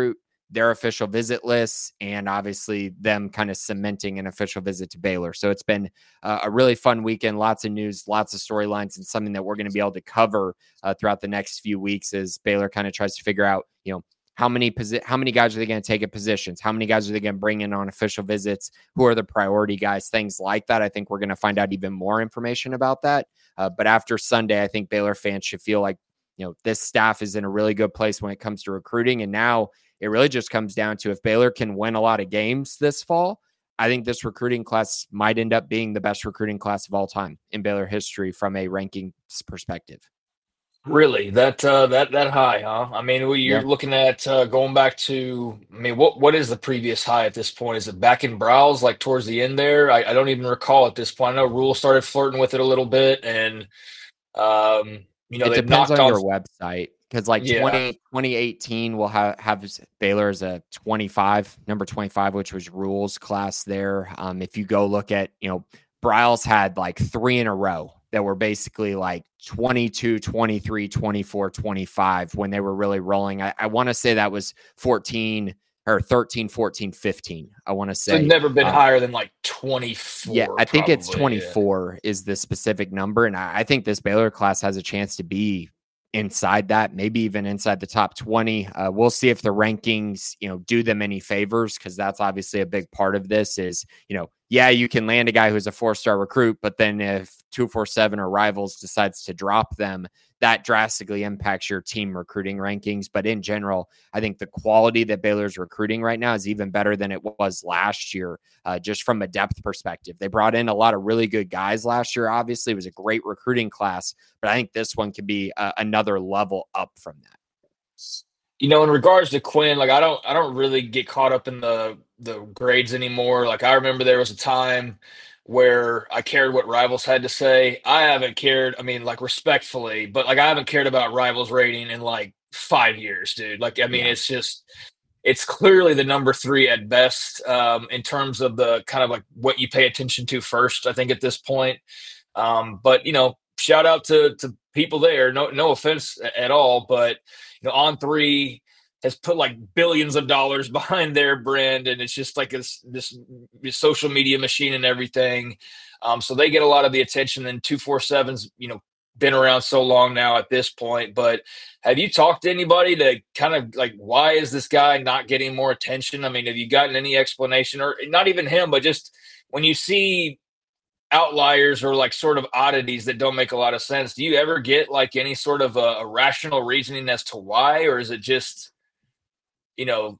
their official visit lists and obviously them kind of cementing an official visit to Baylor. So it's been uh, a really fun weekend, lots of news, lots of storylines, and something that we're going to be able to cover uh, throughout the next few weeks as Baylor kind of tries to figure out, you know, how many posi- how many guys are they going to take at positions? How many guys are they going to bring in on official visits? Who are the priority guys? Things like that. I think we're going to find out even more information about that. Uh, but after Sunday, I think Baylor fans should feel like, you know, this staff is in a really good place when it comes to recruiting. And now it really just comes down to if Baylor can win a lot of games this fall, I think this recruiting class might end up being the best recruiting class of all time in Baylor history from a rankings perspective. Really, that uh, that that high, huh? I mean, you're Yeah. looking at uh, going back to. I mean, what what is the previous high at this point? Is it back in Browse, like towards the end there? I, I don't even recall at this point. I know Rule started flirting with it a little bit, and um, you know, It they've depends knocked on on. your website because like Yeah, twenty, twenty eighteen will have, have Baylor as a twenty-five, number twenty-five, which was Rules class there. Um, if you go look at, you know, Bryles had like three in a row that were basically like twenty-two, twenty-three, twenty-four, twenty-five when they were really rolling. I, I want to say that was fourteen or thirteen, fourteen, fifteen. I want to so say. it's never been Um, higher than like twenty-four. Yeah, I think it's probably, yeah. twenty-four is the specific number. And I, I think this Baylor class has a chance to be inside that, maybe even inside the top twenty. Uh, we'll see if the rankings, you know, do them any favors, because that's obviously a big part of this is, you know, yeah, you can land a guy who's a four-star recruit, but then if two forty-seven or Rivals decides to drop them, that drastically impacts your team recruiting rankings. But in general, I think the quality that Baylor's recruiting right now is even better than it was last year, uh, just from a depth perspective. They brought in a lot of really good guys last year. Obviously, it was a great recruiting class, but I think this one could be uh, another level up from that. You know, in regards to Quinn, like I don't, I don't really get caught up in the the grades anymore. Like I remember there was a time where I cared what Rivals had to say. I haven't cared. I mean, like respectfully, but like I haven't cared about Rivals rating in like five years, dude. Like I mean, Yeah. it's just, it's clearly the number three at best um, in terms of the kind of like what you pay attention to first. I think at this point, um, but you know, shout out to to people there. No, no offense at all, but you know, On Three has put like billions of dollars behind their brand, and it's just like this this, this social media machine and everything. Um, so they get a lot of the attention. And two forty-seven's, you know, been around so long now at this point. But have you talked to anybody to kind of like, why is this guy not getting more attention? I mean, have you gotten any explanation, or not even him, but just when you see outliers or like sort of oddities that don't make a lot of sense, do you ever get like any sort of a, a rational reasoning as to why, or is it just, you know,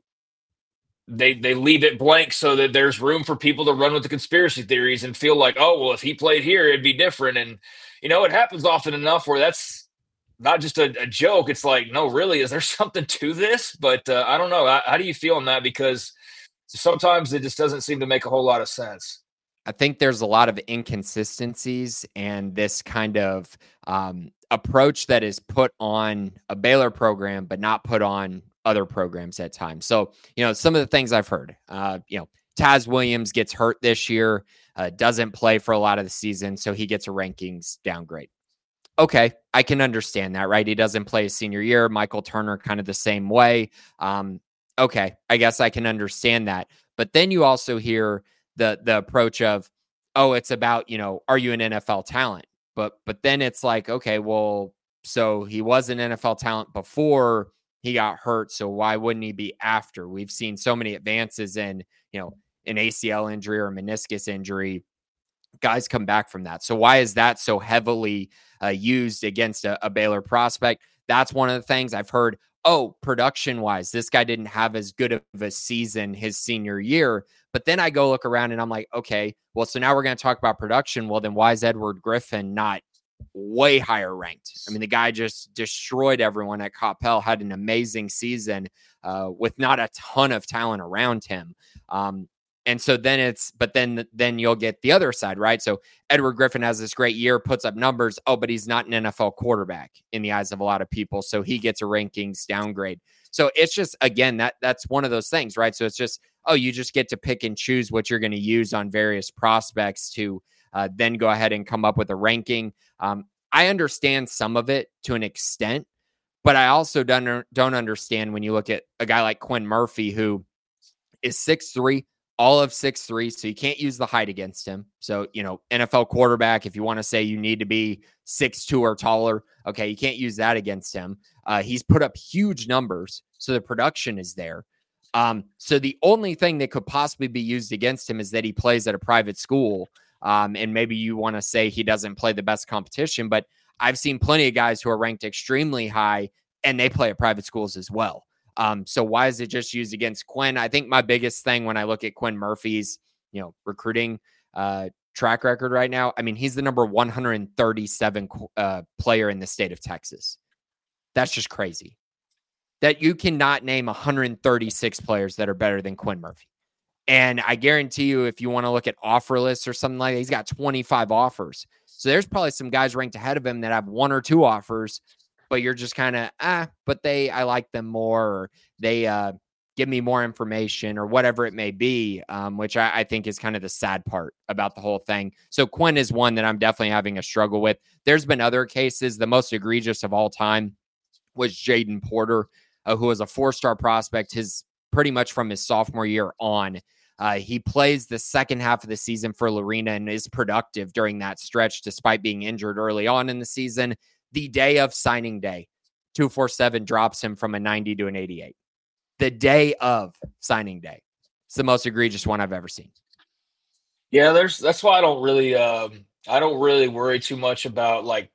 they they leave it blank so that there's room for people to run with the conspiracy theories and feel like, oh, well, if he played here, it'd be different. And, you know, it happens often enough where that's not just a, a joke. It's like, no, really, is there something to this? But uh, I don't know. How, how do you feel on that? Because sometimes it just doesn't seem to make a whole lot of sense. I think there's a lot of inconsistencies and this kind of um, approach that is put on a Baylor program, but not put on other programs at times. So, you know, some of the things I've heard, uh, you know, Taz Williams gets hurt this year, uh, doesn't play for a lot of the season, so he gets a rankings downgrade. Okay, I can understand that, right? He doesn't play his senior year. Michael Turner kind of the same way. Um, okay, I guess I can understand that. But then you also hear the the approach of, oh, it's about, you know, are you an N F L talent? But but then it's like, okay, well, so he was an N F L talent before he got hurt, so why wouldn't he be after? We've seen so many advances in, you know, an A C L injury or a meniscus injury. Guys come back from that. So why is that so heavily uh, used against a, a Baylor prospect? That's one of the things I've heard. Oh, production wise, this guy didn't have as good of a season his senior year. But then I go look around and I'm like, okay, well, so now we're going to talk about production. Well, then why is Edward Griffin not way higher ranked? I mean, the guy just destroyed everyone at Coppell, had an amazing season uh, with not a ton of talent around him. Um, And so then it's, but then, then you'll get the other side, right? So Edward Griffin has this great year, puts up numbers. Oh, but he's not an N F L quarterback in the eyes of a lot of people. So he gets a rankings downgrade. So it's just, again, that that's one of those things, right? So it's just, oh, you just get to pick and choose what you're going to use on various prospects to uh, then go ahead and come up with a ranking. Um, I understand some of it to an extent, But I also don't, don't understand when you look at a guy like Quinn Murphy, who is six three, all of six three, so you can't use the height against him. So, you know, N F L quarterback, if you want to say you need to be six two or taller, okay, you can't use that against him. Uh, he's put up huge numbers, so the production is there. Um, so the only thing that could possibly be used against him is that he plays at a private school. Um, and maybe you want to say he doesn't play the best competition, but I've seen plenty of guys who are ranked extremely high and they play at private schools as well. Um, so why is it just used against Quinn? I think my biggest thing when I look at Quinn Murphy's, you know, recruiting uh, track record right now, I mean, he's the number one hundred thirty-seven uh, player in the state of Texas. That's just crazy. That you cannot name one hundred thirty-six players that are better than Quinn Murphy. And I guarantee you, if you want to look at offer lists or something like that, he's got twenty-five offers. So there's probably some guys ranked ahead of him that have one or two offers, but you're just kind of, ah, but they, I like them more, or they uh, give me more information or whatever it may be, um, which I, I think is kind of the sad part about the whole thing. So Quinn is one that I'm definitely having a struggle with. There's been other cases. The most egregious of all time was Jaden Porter, uh, who was a four-star prospect, his pretty much from his sophomore year on. Uh, he plays the second half of the season for Lorena and is productive during that stretch, despite being injured early on in the season. The day of signing day, two forty-seven drops him from a ninety to an eighty-eight. The day of signing day. It's the most egregious one I've ever seen. Yeah, there's that's why I don't really um, I don't really worry too much about like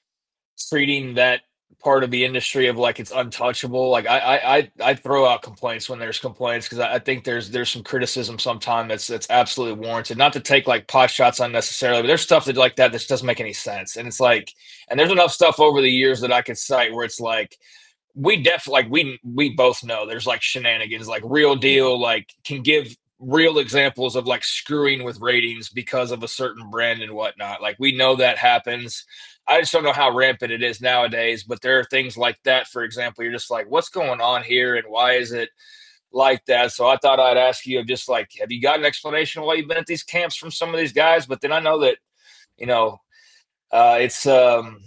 treating that part of the industry of like it's untouchable. Like I I I, I throw out complaints when there's complaints, because I, I think there's there's some criticism sometimes that's that's absolutely warranted. Not to take like pot shots unnecessarily, but there's stuff that like that that just doesn't make any sense. And it's like, and there's enough stuff over the years that I could cite where it's like we definitely like we we both know there's like shenanigans, like real deal, like can give real examples of like screwing with ratings because of a certain brand and whatnot. Like we know that happens. I just don't know how rampant it is nowadays, but there are things like that. For example, you're just like, what's going on here and why is it like that? So I thought I'd ask you, just like, have you got an explanation why you've been at these camps from some of these guys? But then I know that, you know, uh, it's, um,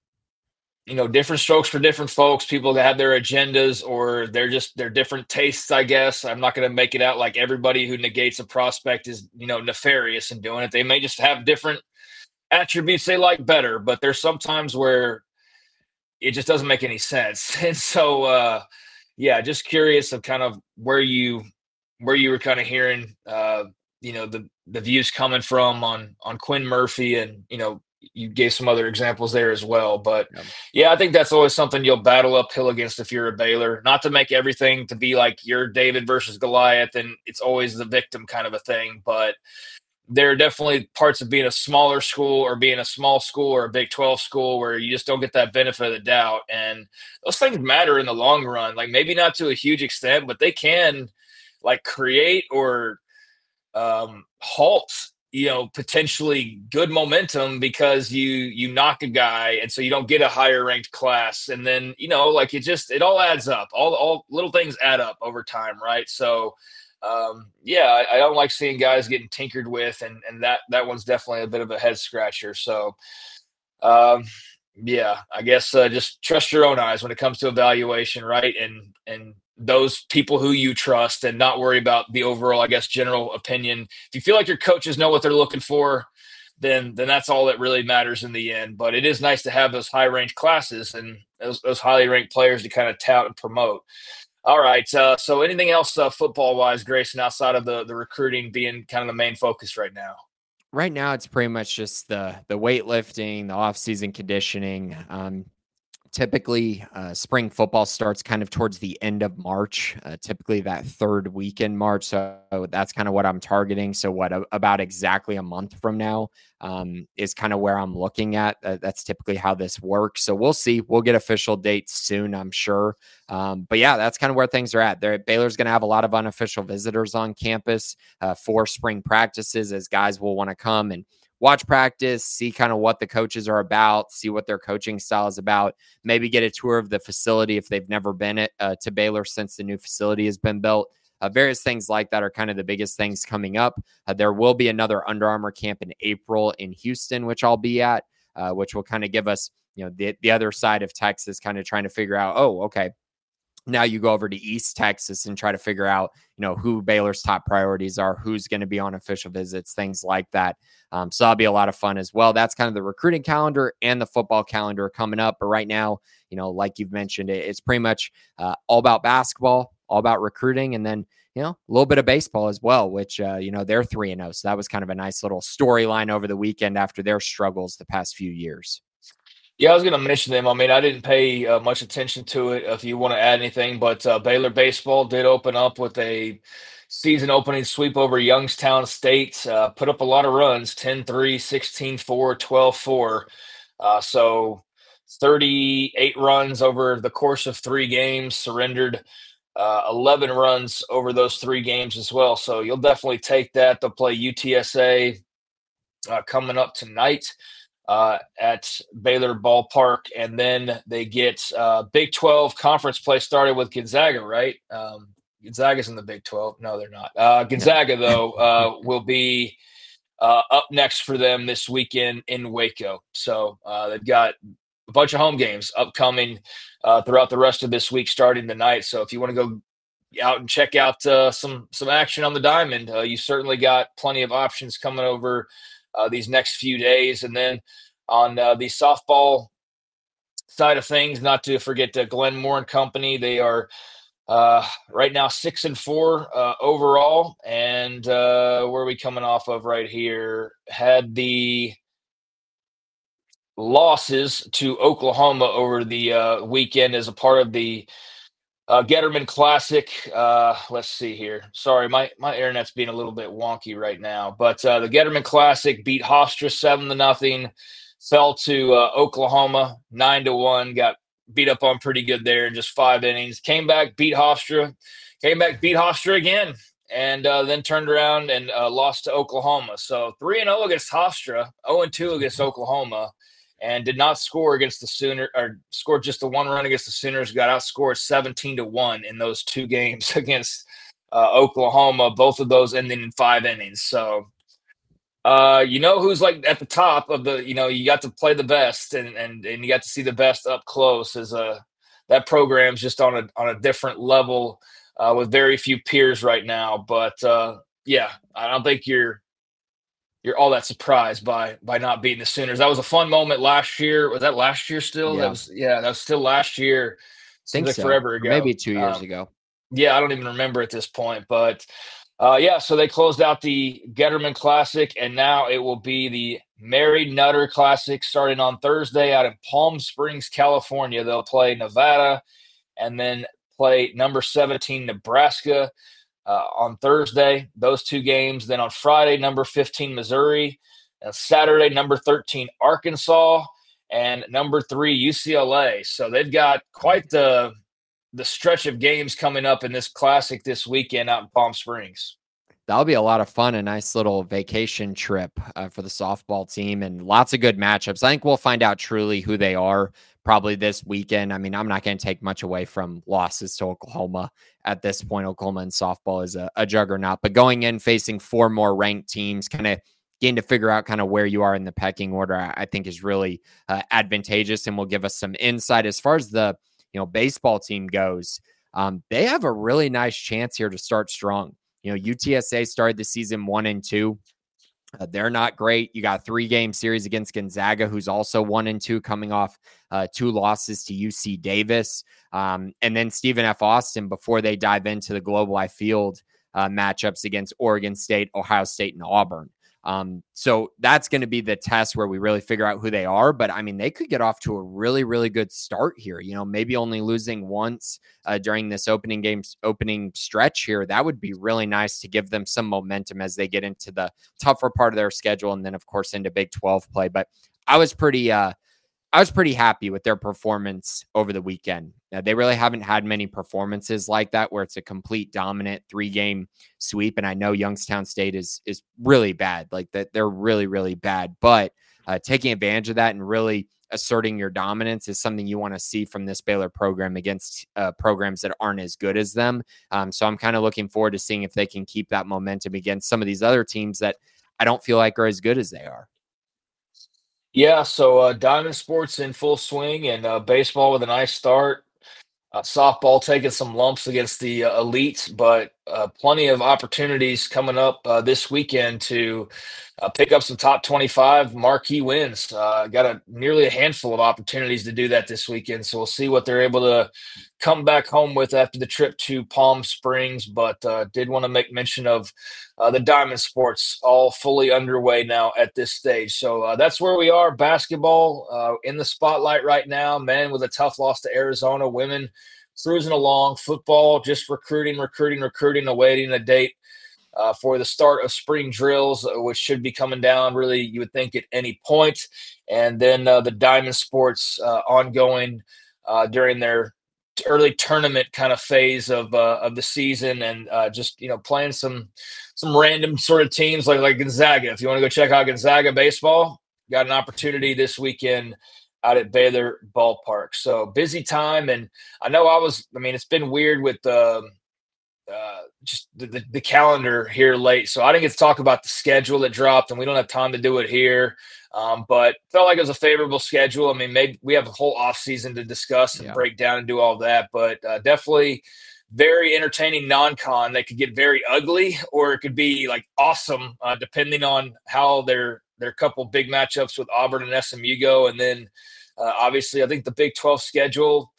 you know, different strokes for different folks. People that have their agendas or they're just, they're different tastes, I guess. I'm not going to make it out like everybody who negates a prospect is, you know, nefarious in doing it. They may just have different attributes they like better, but there's sometimes where it just doesn't make any sense. And so, uh, yeah, just curious of kind of where you, where you were kind of hearing, uh, you know, the, the views coming from on, on Quinn Murphy, and, you know, you gave some other examples there as well, but yeah. yeah, I think that's always something you'll battle uphill against if you're a Baylor, not to make everything to be like you're David versus Goliath and it's always the victim kind of a thing, but there are definitely parts of being a smaller school or being a small school or a Big twelve school where you just don't get that benefit of the doubt. And those things matter in the long run, like maybe not to a huge extent, but they can like create or um, halt, you know, potentially good momentum because you, you knock a guy. And so you don't get a higher ranked class. And then, you know, like it just, it all adds up. All, all little things add up over time. Right. So, Um, yeah, I, I don't like seeing guys getting tinkered with, and, and that, that one's definitely a bit of a head scratcher. So, um, yeah, I guess, uh, just trust your own eyes when it comes to evaluation. Right. And, and those people who you trust, and not worry about the overall, I guess, general opinion. If you feel like your coaches know what they're looking for, then, then that's all that really matters in the end. But it is nice to have those high ranked classes and those, those highly ranked players to kind of tout and promote. All right. Uh, so anything else uh, football-wise, Grayson, outside of the, the recruiting being kind of the main focus right now? Right now, it's pretty much just the the weightlifting, the off-season conditioning. Um, typically, uh, spring football starts kind of towards the end of March, uh, typically that third week in March. So that's kind of what I'm targeting. So what, a, about exactly a month from now um, is kind of where I'm looking at. Uh, that's typically how this works. So we'll see. We'll get official dates soon, I'm sure. Um, but yeah, that's kind of where things are at. There, Baylor's going to have a lot of unofficial visitors on campus uh, for spring practices, as guys will want to come and watch practice, see kind of what the coaches are about, see what their coaching style is about, maybe get a tour of the facility if they've never been it, uh, to Baylor since the new facility has been built. Uh, various things like that are kind of the biggest things coming up. Uh, there will be another Under Armour camp in April in Houston, which I'll be at, uh, which will kind of give us you know, the, the other side of Texas kind of trying to figure out, oh, okay, now you go over to East Texas and try to figure out, you know, who Baylor's top priorities are, who's going to be on official visits, things like that. Um, so that'll be a lot of fun as well. That's kind of the recruiting calendar and the football calendar coming up. But right now, you know, like you've mentioned, it, it's pretty much uh, all about basketball, all about recruiting, and then, you know, a little bit of baseball as well, which, uh, you know, they're three and oh. So that was kind of a nice little storyline over the weekend after their struggles the past few years. Yeah, I was going to mention them. I mean, I didn't pay uh, much attention to it if you want to add anything, but uh, Baylor baseball did open up with a season opening sweep over Youngstown State, uh, put up a lot of runs, ten three, sixteen four, twelve four. Uh, so thirty-eight runs over the course of three games, surrendered uh, eleven runs over those three games as well. So you'll definitely take that. They'll play U T S A uh, coming up tonight uh, at Baylor Ballpark. And then they get uh, Big twelve conference play started with Gonzaga, right? Um, Gonzaga's in the Big twelve. No, they're not. Uh, Gonzaga, though, uh, will be uh, up next for them this weekend in Waco. So uh, they've got a bunch of home games upcoming uh, throughout the rest of this week, starting tonight. So if you want to go out and check out uh, some some action on the diamond, uh, you certainly got plenty of options coming over uh, these next few days. And then on uh, the softball side of things, not to forget uh, Glenn Moore and company, they are uh, right now six and four uh, overall. And uh, where are we coming off of right here? Had the losses to Oklahoma over the uh, weekend as a part of the uh, Getterman Classic. Uh, let's see here. Sorry, my, my internet's being a little bit wonky right now. But uh, the Getterman Classic beat Hofstra seven to nothing. Fell to uh, Oklahoma nine to one. Got beat up on pretty good there in just five innings. Came back, beat Hofstra. Came back, beat Hofstra again. And uh, then turned around and uh, lost to Oklahoma. So three and oh against Hofstra, oh and two against Oklahoma. And did not score against the Sooners, or scored just the one run against the Sooners. Got outscored seventeen to one in those two games against uh, Oklahoma. Both of those ending in five innings. So, uh, you know who's like at the top of the. You know, you got to play the best, and and and you got to see the best up close. As a that program's just on a on a different level uh, with very few peers right now. But uh, yeah, I don't think you're. You're all that surprised by by not beating the Sooners. That was a fun moment last year. Was that last year still? Yeah, that was, yeah, that was still last year. Seems like so. forever ago. Or maybe two years um, ago. Yeah, I don't even remember at this point. But uh, yeah, so they closed out the Getterman Classic, and now it will be the Mary Nutter Classic starting on Thursday out in Palm Springs, California. They'll play Nevada and then play number seventeen Nebraska. Uh, on Thursday, those two games. Then on Friday, number fifteen, Missouri. And Saturday, number thirteen, Arkansas. And number three, U C L A. So they've got quite the the stretch of games coming up in this classic this weekend out in Palm Springs. That'll be a lot of fun, a nice little vacation trip uh, for the softball team, and lots of good matchups. I think we'll find out truly who they are probably this weekend. I mean, I'm not going to take much away from losses to Oklahoma at this point. Oklahoma in softball is a, a juggernaut, but going in facing four more ranked teams, kind of getting to figure out kind of where you are in the pecking order, I, I think is really uh, advantageous and will give us some insight as far as the, you know, baseball team goes. Um, they have a really nice chance here to start strong. You know, U T S A started the season one and two. Uh, they're not great. You got a three game series against Gonzaga, who's also one and two, coming off uh, two losses to U C Davis. Um, and then Stephen F. Austin before they dive into the Globe Life Field uh, matchups against Oregon State, Ohio State, and Auburn. Um, so that's going to be the test where we really figure out who they are. But I mean, they could get off to a really, really good start here. You know, maybe only losing once uh, during this opening game's opening stretch here. That would be really nice to give them some momentum as they get into the tougher part of their schedule. And then of course into Big twelve play. But I was pretty, uh, I was pretty happy with their performance over the weekend. Now, they really haven't had many performances like that where it's a complete dominant three-game sweep. And I know Youngstown State is is really bad. Like that, they're really, really bad. But uh, taking advantage of that and really asserting your dominance is something you want to see from this Baylor program against uh, programs that aren't as good as them. Um, so I'm kind of looking forward to seeing if they can keep that momentum against some of these other teams that I don't feel like are as good as they are. Yeah, so uh, Diamond Sports in full swing, and uh, baseball with a nice start. Uh, softball taking some lumps against the uh, elites, but uh, plenty of opportunities coming up uh, this weekend to uh, pick up some top twenty-five marquee wins. Uh, got a nearly a handful of opportunities to do that this weekend, so we'll see what they're able to come back home with after the trip to Palm Springs. But uh, did want to make mention of uh, the Diamond Sports all fully underway now at this stage. So uh, that's where we are. Basketball uh, in the spotlight right now. Men with a tough loss to Arizona. Women cruising along. Football just recruiting, recruiting, recruiting, awaiting a date uh, for the start of spring drills, uh, which should be coming down really, you would think, at any point. And then uh, the Diamond Sports uh, ongoing uh, during their early tournament kind of phase of uh, of the season, and uh, just you know playing some some random sort of teams like like Gonzaga. If you want to go check out Gonzaga baseball, got an opportunity this weekend out at Baylor Ballpark. So busy time, and I know I was. I mean, it's been weird with the. Uh, just the, the, the calendar here late. So I didn't get to talk about the schedule that dropped, and we don't have time to do it here. Um, but felt like it was a favorable schedule. I mean, maybe we have a whole off season to discuss and Yeah. break down and do all that, but uh, definitely very entertaining non-con that could get very ugly, or it could be like awesome, uh, depending on how their, their couple big matchups with Auburn and S M U go. And then uh, obviously I think the Big twelve schedule,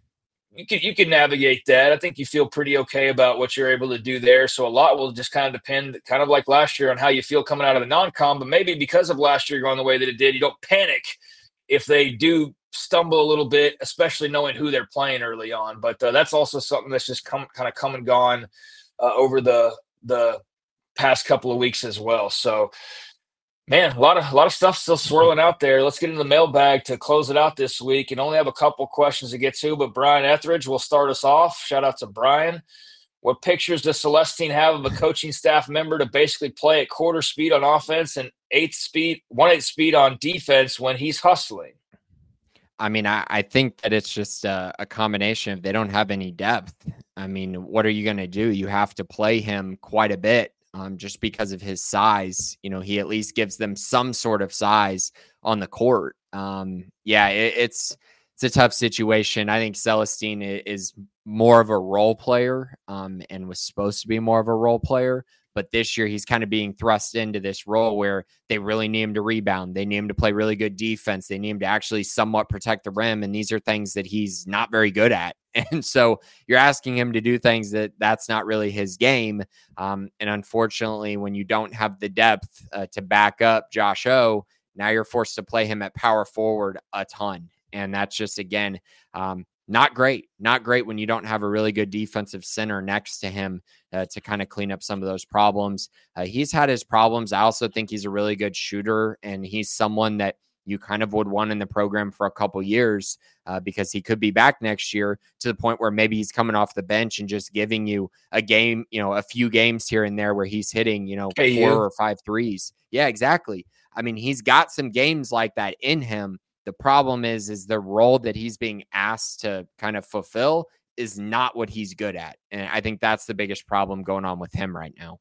you can you can navigate that. I think you feel pretty okay about what you're able to do there. So a lot will just kind of depend, kind of like last year, on how you feel coming out of the non-con. But maybe because of last year going the way that it did, you don't panic if they do stumble a little bit, especially knowing who they're playing early on. But uh, that's also something that's just come kind of come and gone uh, over the the past couple of weeks as well. So. Man, a lot of a lot of stuff still swirling out there. Let's get into the mailbag to close it out this week, and only have a couple questions to get to. But Brian Etheridge will start us off. Shout out to Brian. What pictures does Celestine have of a coaching staff member to basically play at quarter speed on offense and eighth speed, one eighth speed on defense when he's hustling? I mean, I, I think that it's just a, a combination of they don't have any depth. I mean, what are you going to do? You have to play him quite a bit. Um, just because of his size, you know, he at least gives them some sort of size on the court. Um, yeah, it, it's it's a tough situation. I think Celestine is more of a role player um, and was supposed to be more of a role player. But this year he's kind of being thrust into this role where they really need him to rebound. They need him to play really good defense. They need him to actually somewhat protect the rim. And these are things that he's not very good at. And so you're asking him to do things that that's not really his game. Um, and unfortunately, when you don't have the depth uh, to back up Josh O, now you're forced to play him at power forward a ton. And that's just, again, um, not great. Not great when you don't have a really good defensive center next to him uh, to kind of clean up some of those problems. Uh, he's had his problems. I also think he's a really good shooter, and he's someone that you kind of would want in the program for a couple years uh, because he could be back next year to the point where maybe he's coming off the bench and just giving you a game, you know, a few games here and there where he's hitting, you know, Hey, four you. or five threes. Yeah, exactly. I mean, he's got some games like that in him. The problem is, is the role that he's being asked to kind of fulfill is not what he's good at. And I think that's the biggest problem going on with him right now.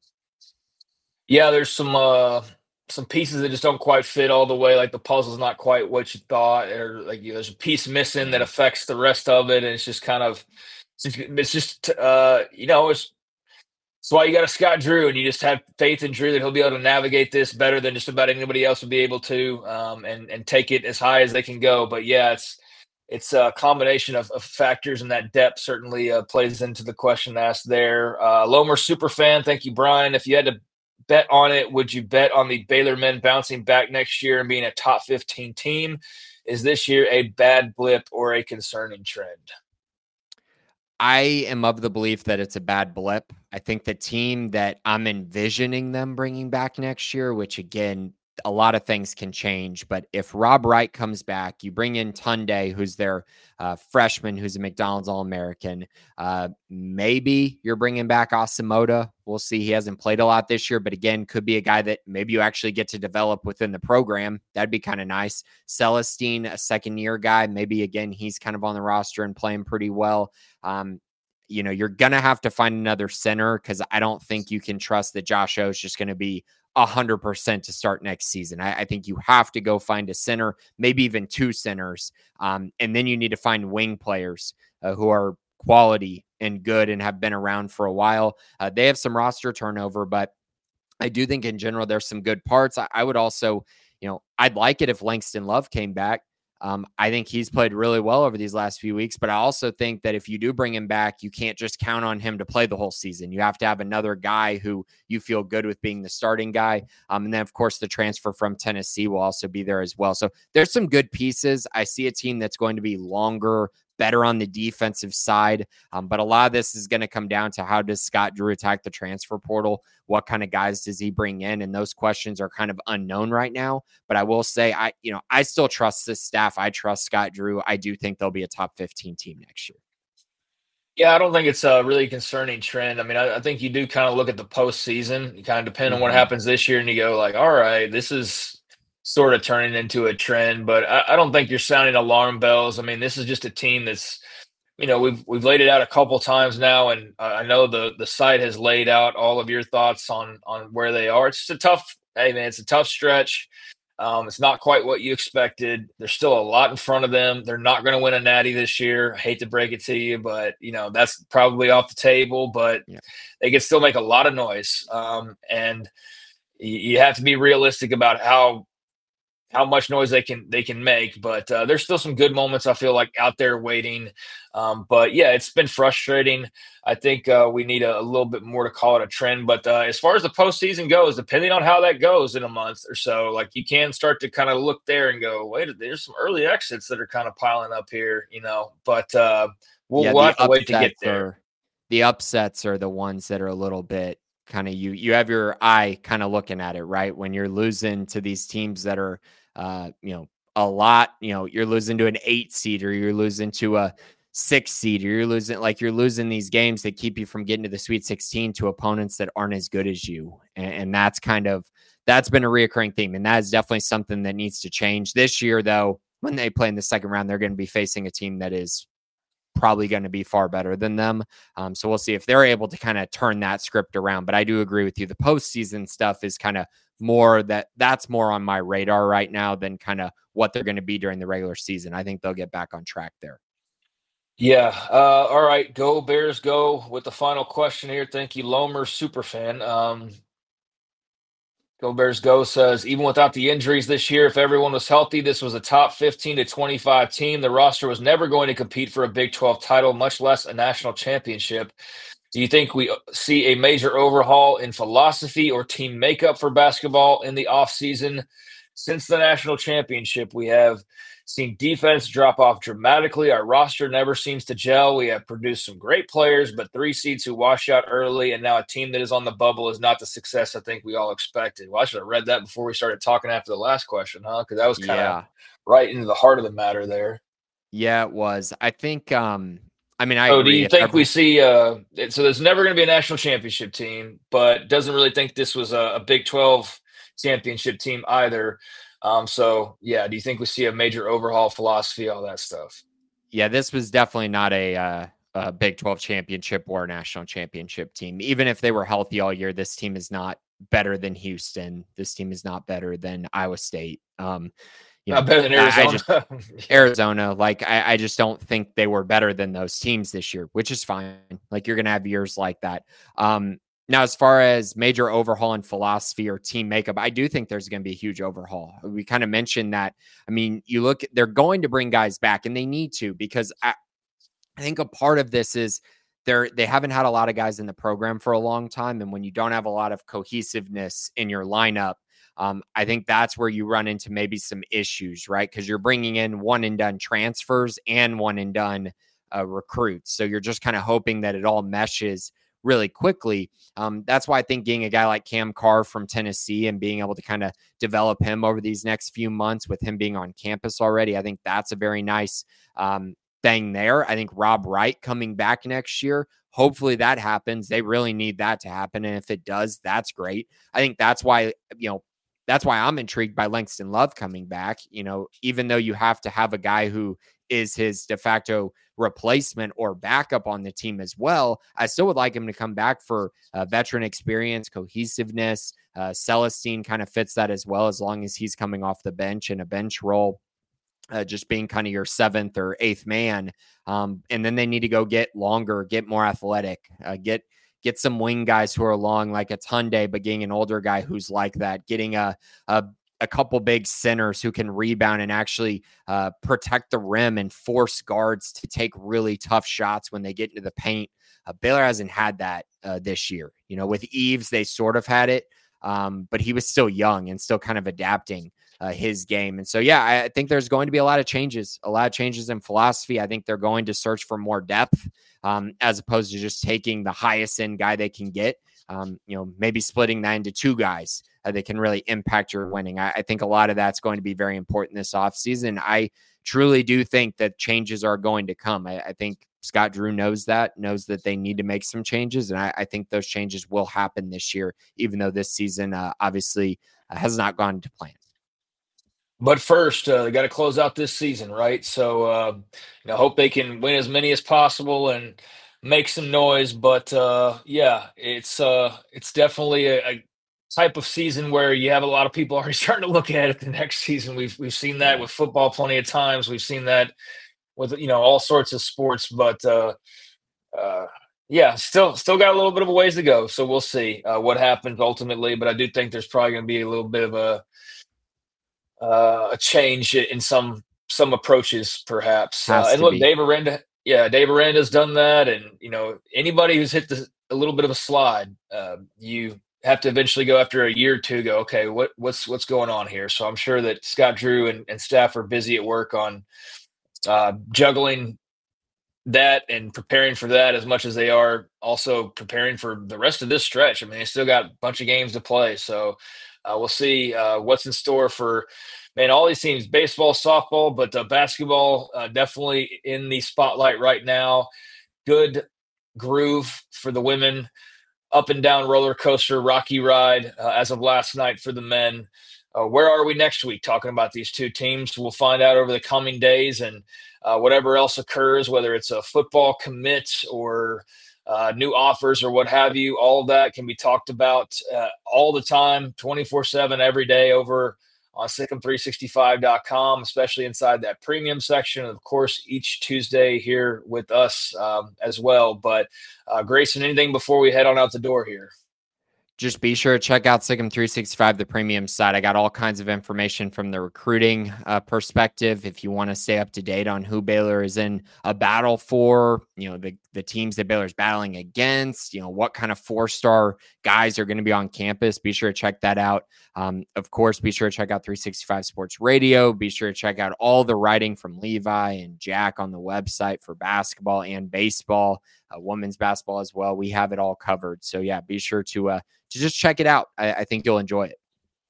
Yeah, there's some uh, some pieces that just don't quite fit all the way. Like the puzzle's not quite what you thought, or like you know, there's a piece missing that affects the rest of it. And it's just kind of, it's just, it's just uh, you know, it's That's why you got a Scott Drew, and you just have faith in Drew that he'll be able to navigate this better than just about anybody else would be able to, um, and and take it as high as they can go. But yeah, it's it's a combination of, of factors, and that depth certainly uh, plays into the question asked there. Uh, Lomer Superfan, thank you, Brian. If you had to bet on it, would you bet on the Baylor men bouncing back next year and being a top fifteen team? Is this year a bad blip or a concerning trend? I am of the belief that it's a bad blip. I think the team that I'm envisioning them bringing back next year, which again, a lot of things can change, but if Rob Wright comes back, you bring in Tunde, who's their uh, freshman, who's a McDonald's All-American. Uh, maybe you're bringing back Asamoah. We'll see. He hasn't played a lot this year, but again, could be a guy that maybe you actually get to develop within the program. That'd be kind of nice. Celestine, a second-year guy. Maybe, again, he's kind of on the roster and playing pretty well. Um, you know, you're going to have to find another center because I don't think you can trust that Josh O is just going to be one hundred percent to start next season. I, I think you have to go find a center, maybe even two centers. Um, and then you need to find wing players uh, who are quality and good and have been around for a while. Uh, they have some roster turnover, but I do think in general there's some good parts. I, I would also, you know, I'd like it if Langston Love came back. Um, I think he's played really well over these last few weeks, but I also think that if you do bring him back, you can't just count on him to play the whole season. You have to have another guy who you feel good with being the starting guy. Um, and then, of course, the transfer from Tennessee will also be there as well. So there's some good pieces. I see a team that's going to be longer, better on the defensive side. Um, but a lot of this is going to come down to how does Scott Drew attack the transfer portal? What kind of guys does he bring in? And those questions are kind of unknown right now. But I will say, I, you know, I still trust this staff. I trust Scott Drew. I do think they'll be a top fifteen team next year. Yeah, I don't think it's a really concerning trend. I mean, I, I think you do kind of look at the postseason. You kind of depend mm-hmm. on what happens this year, and you go like, all right, this is sort of turning into a trend, but I, I don't think you're sounding alarm bells. I mean, this is just a team that's, you know, we've we've laid it out a couple times now, and I know the the site has laid out all of your thoughts on on where they are. It's just a tough, hey man, it's a tough stretch. Um, it's not quite what you expected. There's still a lot in front of them. They're not going to win a natty this year. I hate to break it to you, but you know that's probably off the table. But yeah. They can still make a lot of noise, um, and you, you have to be realistic about how. how much noise they can they can make, but uh, there's still some good moments I feel like out there waiting. Um, but yeah, it's been frustrating. I think uh, we need a, a little bit more to call it a trend. But uh, as far as the postseason goes, depending on how that goes in a month or so, like you can start to kind of look there and go, wait, there's some early exits that are kind of piling up here, you know. But uh, we'll, yeah, we'll have to wait to get there. Are, the upsets are the ones that are a little bit kind of you you have your eye kind of looking at it, right? When you're losing to these teams that are Uh, you know, a lot, you know, you're losing to an eight seed or you're losing to a six seed or you're losing like you're losing these games that keep you from getting to the Sweet sixteen to opponents that aren't as good as you. And, and that's kind of, that's been a reoccurring theme. And that is definitely something that needs to change this year, though. When they play in the second round, they're going to be facing a team that is probably going to be far better than them. Um, so we'll see if they're able to kind of turn that script around. But I do agree with you. The postseason stuff is kind of more that that's more on my radar right now than kind of what they're going to be during the regular season. I think they'll get back on track there. Yeah. Uh, all right. Go Bears go with the final question here. Thank you, Lomer Superfan. Um, Go Bears Go says, even without the injuries this year, if everyone was healthy, this was a top fifteen to twenty-five team. The roster was never going to compete for a Big twelve title, much less a national championship. Do you think we see a major overhaul in philosophy or team makeup for basketball in the offseason? Since the national championship, we have seen defense drop off dramatically. Our roster never seems to gel. We have produced some great players, but three seeds who wash out early, and now a team that is on the bubble is not the success I think we all expected. Well, I should have read that before we started talking after the last question, huh? Because that was kind of yeah. right into the heart of the matter there. Yeah, it was. I think um, – I mean, I oh, agree. do you think Every- we see uh, – so there's never going to be a national championship team, but doesn't really think this was a, a Big twelve championship team either. Um, so, yeah, do you think we see a major overhaul philosophy, all that stuff? Yeah, this was definitely not a, uh, a Big twelve championship or a national championship team. Even if they were healthy all year, this team is not better than Houston. This team is not better than Iowa State. Um, you not know, better than Arizona. I just, Arizona, like, I, I just don't think they were better than those teams this year, which is fine. Like, you're going to have years like that. Um, Now, as far as major overhaul in philosophy or team makeup, I do think there's going to be a huge overhaul. We kind of mentioned that. I mean, you look, they're going to bring guys back, and they need to, because I, I think a part of this is they're, they haven't had a lot of guys in the program for a long time. And when you don't have a lot of cohesiveness in your lineup, um, I think that's where you run into maybe some issues, right? Because you're bringing in one and done transfers and one and done uh, recruits. So you're just kind of hoping that it all meshes really quickly. Um, that's why I think getting a guy like Cam Carr from Tennessee and being able to kind of develop him over these next few months with him being on campus already, I think that's a very nice um, thing there. I think Rob Wright coming back next year, hopefully that happens. They really need that to happen. And if it does, that's great. I think that's why, you know, that's why I'm intrigued by Langston Love coming back. You know, even though you have to have a guy who is his de facto replacement or backup on the team as well, I still would like him to come back for uh, veteran experience, cohesiveness. Uh, Celestine kind of fits that as well, as long as he's coming off the bench in a bench role. Uh, just being kind of your seventh or eighth man. Um, and then they need to go get longer, get more athletic, uh, get get some wing guys who are long like a Tunde, but getting an older guy who's like that, getting a, a, a couple big centers who can rebound and actually uh, protect the rim and force guards to take really tough shots when they get into the paint. Uh, Baylor hasn't had that uh, this year. You know, with Eves, they sort of had it, um, but he was still young and still kind of adapting Uh, his game. And so, yeah, I, I think there's going to be a lot of changes, a lot of changes in philosophy. I think they're going to search for more depth um, as opposed to just taking the highest end guy they can get. Um, you know, maybe splitting that into two guys uh, that can really impact your winning. I, I think a lot of that's going to be very important this offseason. I truly do think that changes are going to come. I, I think Scott Drew knows that, knows that they need to make some changes. And I, I think those changes will happen this year, even though this season uh, obviously uh, has not gone to plan. But first, uh, they got to close out this season, right? So, uh, you know, hope they can win as many as possible and make some noise. But uh, yeah, it's uh, it's definitely a, a type of season where you have a lot of people already starting to look at it the next season. We've we've seen that with football plenty of times. We've seen that with, you know, all sorts of sports. But uh, uh, yeah, still still got a little bit of a ways to go. So we'll see uh, what happens ultimately. But I do think there's probably going to be a little bit of a Uh, a change in some some approaches, perhaps. Uh, and look, be. Dave Aranda, yeah, Dave Aranda's done that, and you know, anybody who's hit the, a little bit of a slide, uh, you have to eventually go after a year or two. Go, okay, what what's what's going on here? So I'm sure that Scott Drew and, and staff are busy at work on uh, juggling that and preparing for that as much as they are also preparing for the rest of this stretch. I mean, they still got a bunch of games to play, so. Uh, we'll see uh, what's in store for, man, all these teams, baseball, softball, but uh, basketball uh, definitely in the spotlight right now. Good groove for the women, up and down roller coaster, rocky ride uh, as of last night for the men. Uh, where are we next week talking about these two teams? We'll find out over the coming days, and uh, whatever else occurs, whether it's a football commit or Uh, new offers or what have you, all of that can be talked about uh, all the time, twenty-four seven, every day over on sic em three sixty-five dot com, especially inside that premium section. And of course, each Tuesday here with us um, as well. But uh, Grayson, anything before we head on out the door here? Just be sure to check out sic em three sixty-five, the premium site. I got all kinds of information from the recruiting uh, perspective. If you want to stay up to date on who Baylor is in a battle for, you know, the, the teams that Baylor's battling against, you know, what kind of four-star guys are going to be on campus, be sure to check that out. Um, of course, be sure to check out three sixty-five Sports Radio. Be sure to check out all the writing from Levi and Jack on the website for basketball and baseball, uh, women's basketball as well. We have it all covered. So yeah, be sure to, uh, to just check it out. I, I think you'll enjoy it.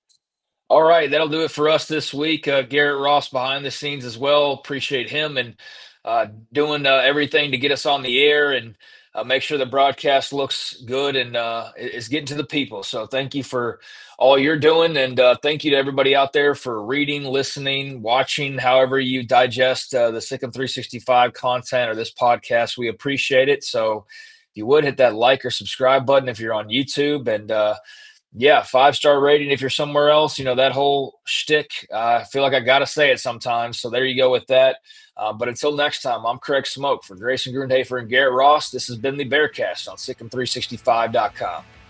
All right, that'll do it for us this week. Uh, Garrett Ross behind the scenes as well. Appreciate him and uh, doing uh, everything to get us on the air and uh, make sure the broadcast looks good and uh, is getting to the people. So thank you for all you're doing, and uh, thank you to everybody out there for reading, listening, watching, however you digest uh, the sic em three sixty-five content or this podcast. We appreciate it. So if you would, hit that like or subscribe button if you're on YouTube, and uh, yeah, five-star rating if you're somewhere else. You know, that whole shtick, uh, I feel like I got to say it sometimes. So there you go with that. Uh, but until next time, I'm Craig Smoke for Grayson Grundhafer and Garrett Ross. This has been the Bearcast on sic em three sixty-five dot com.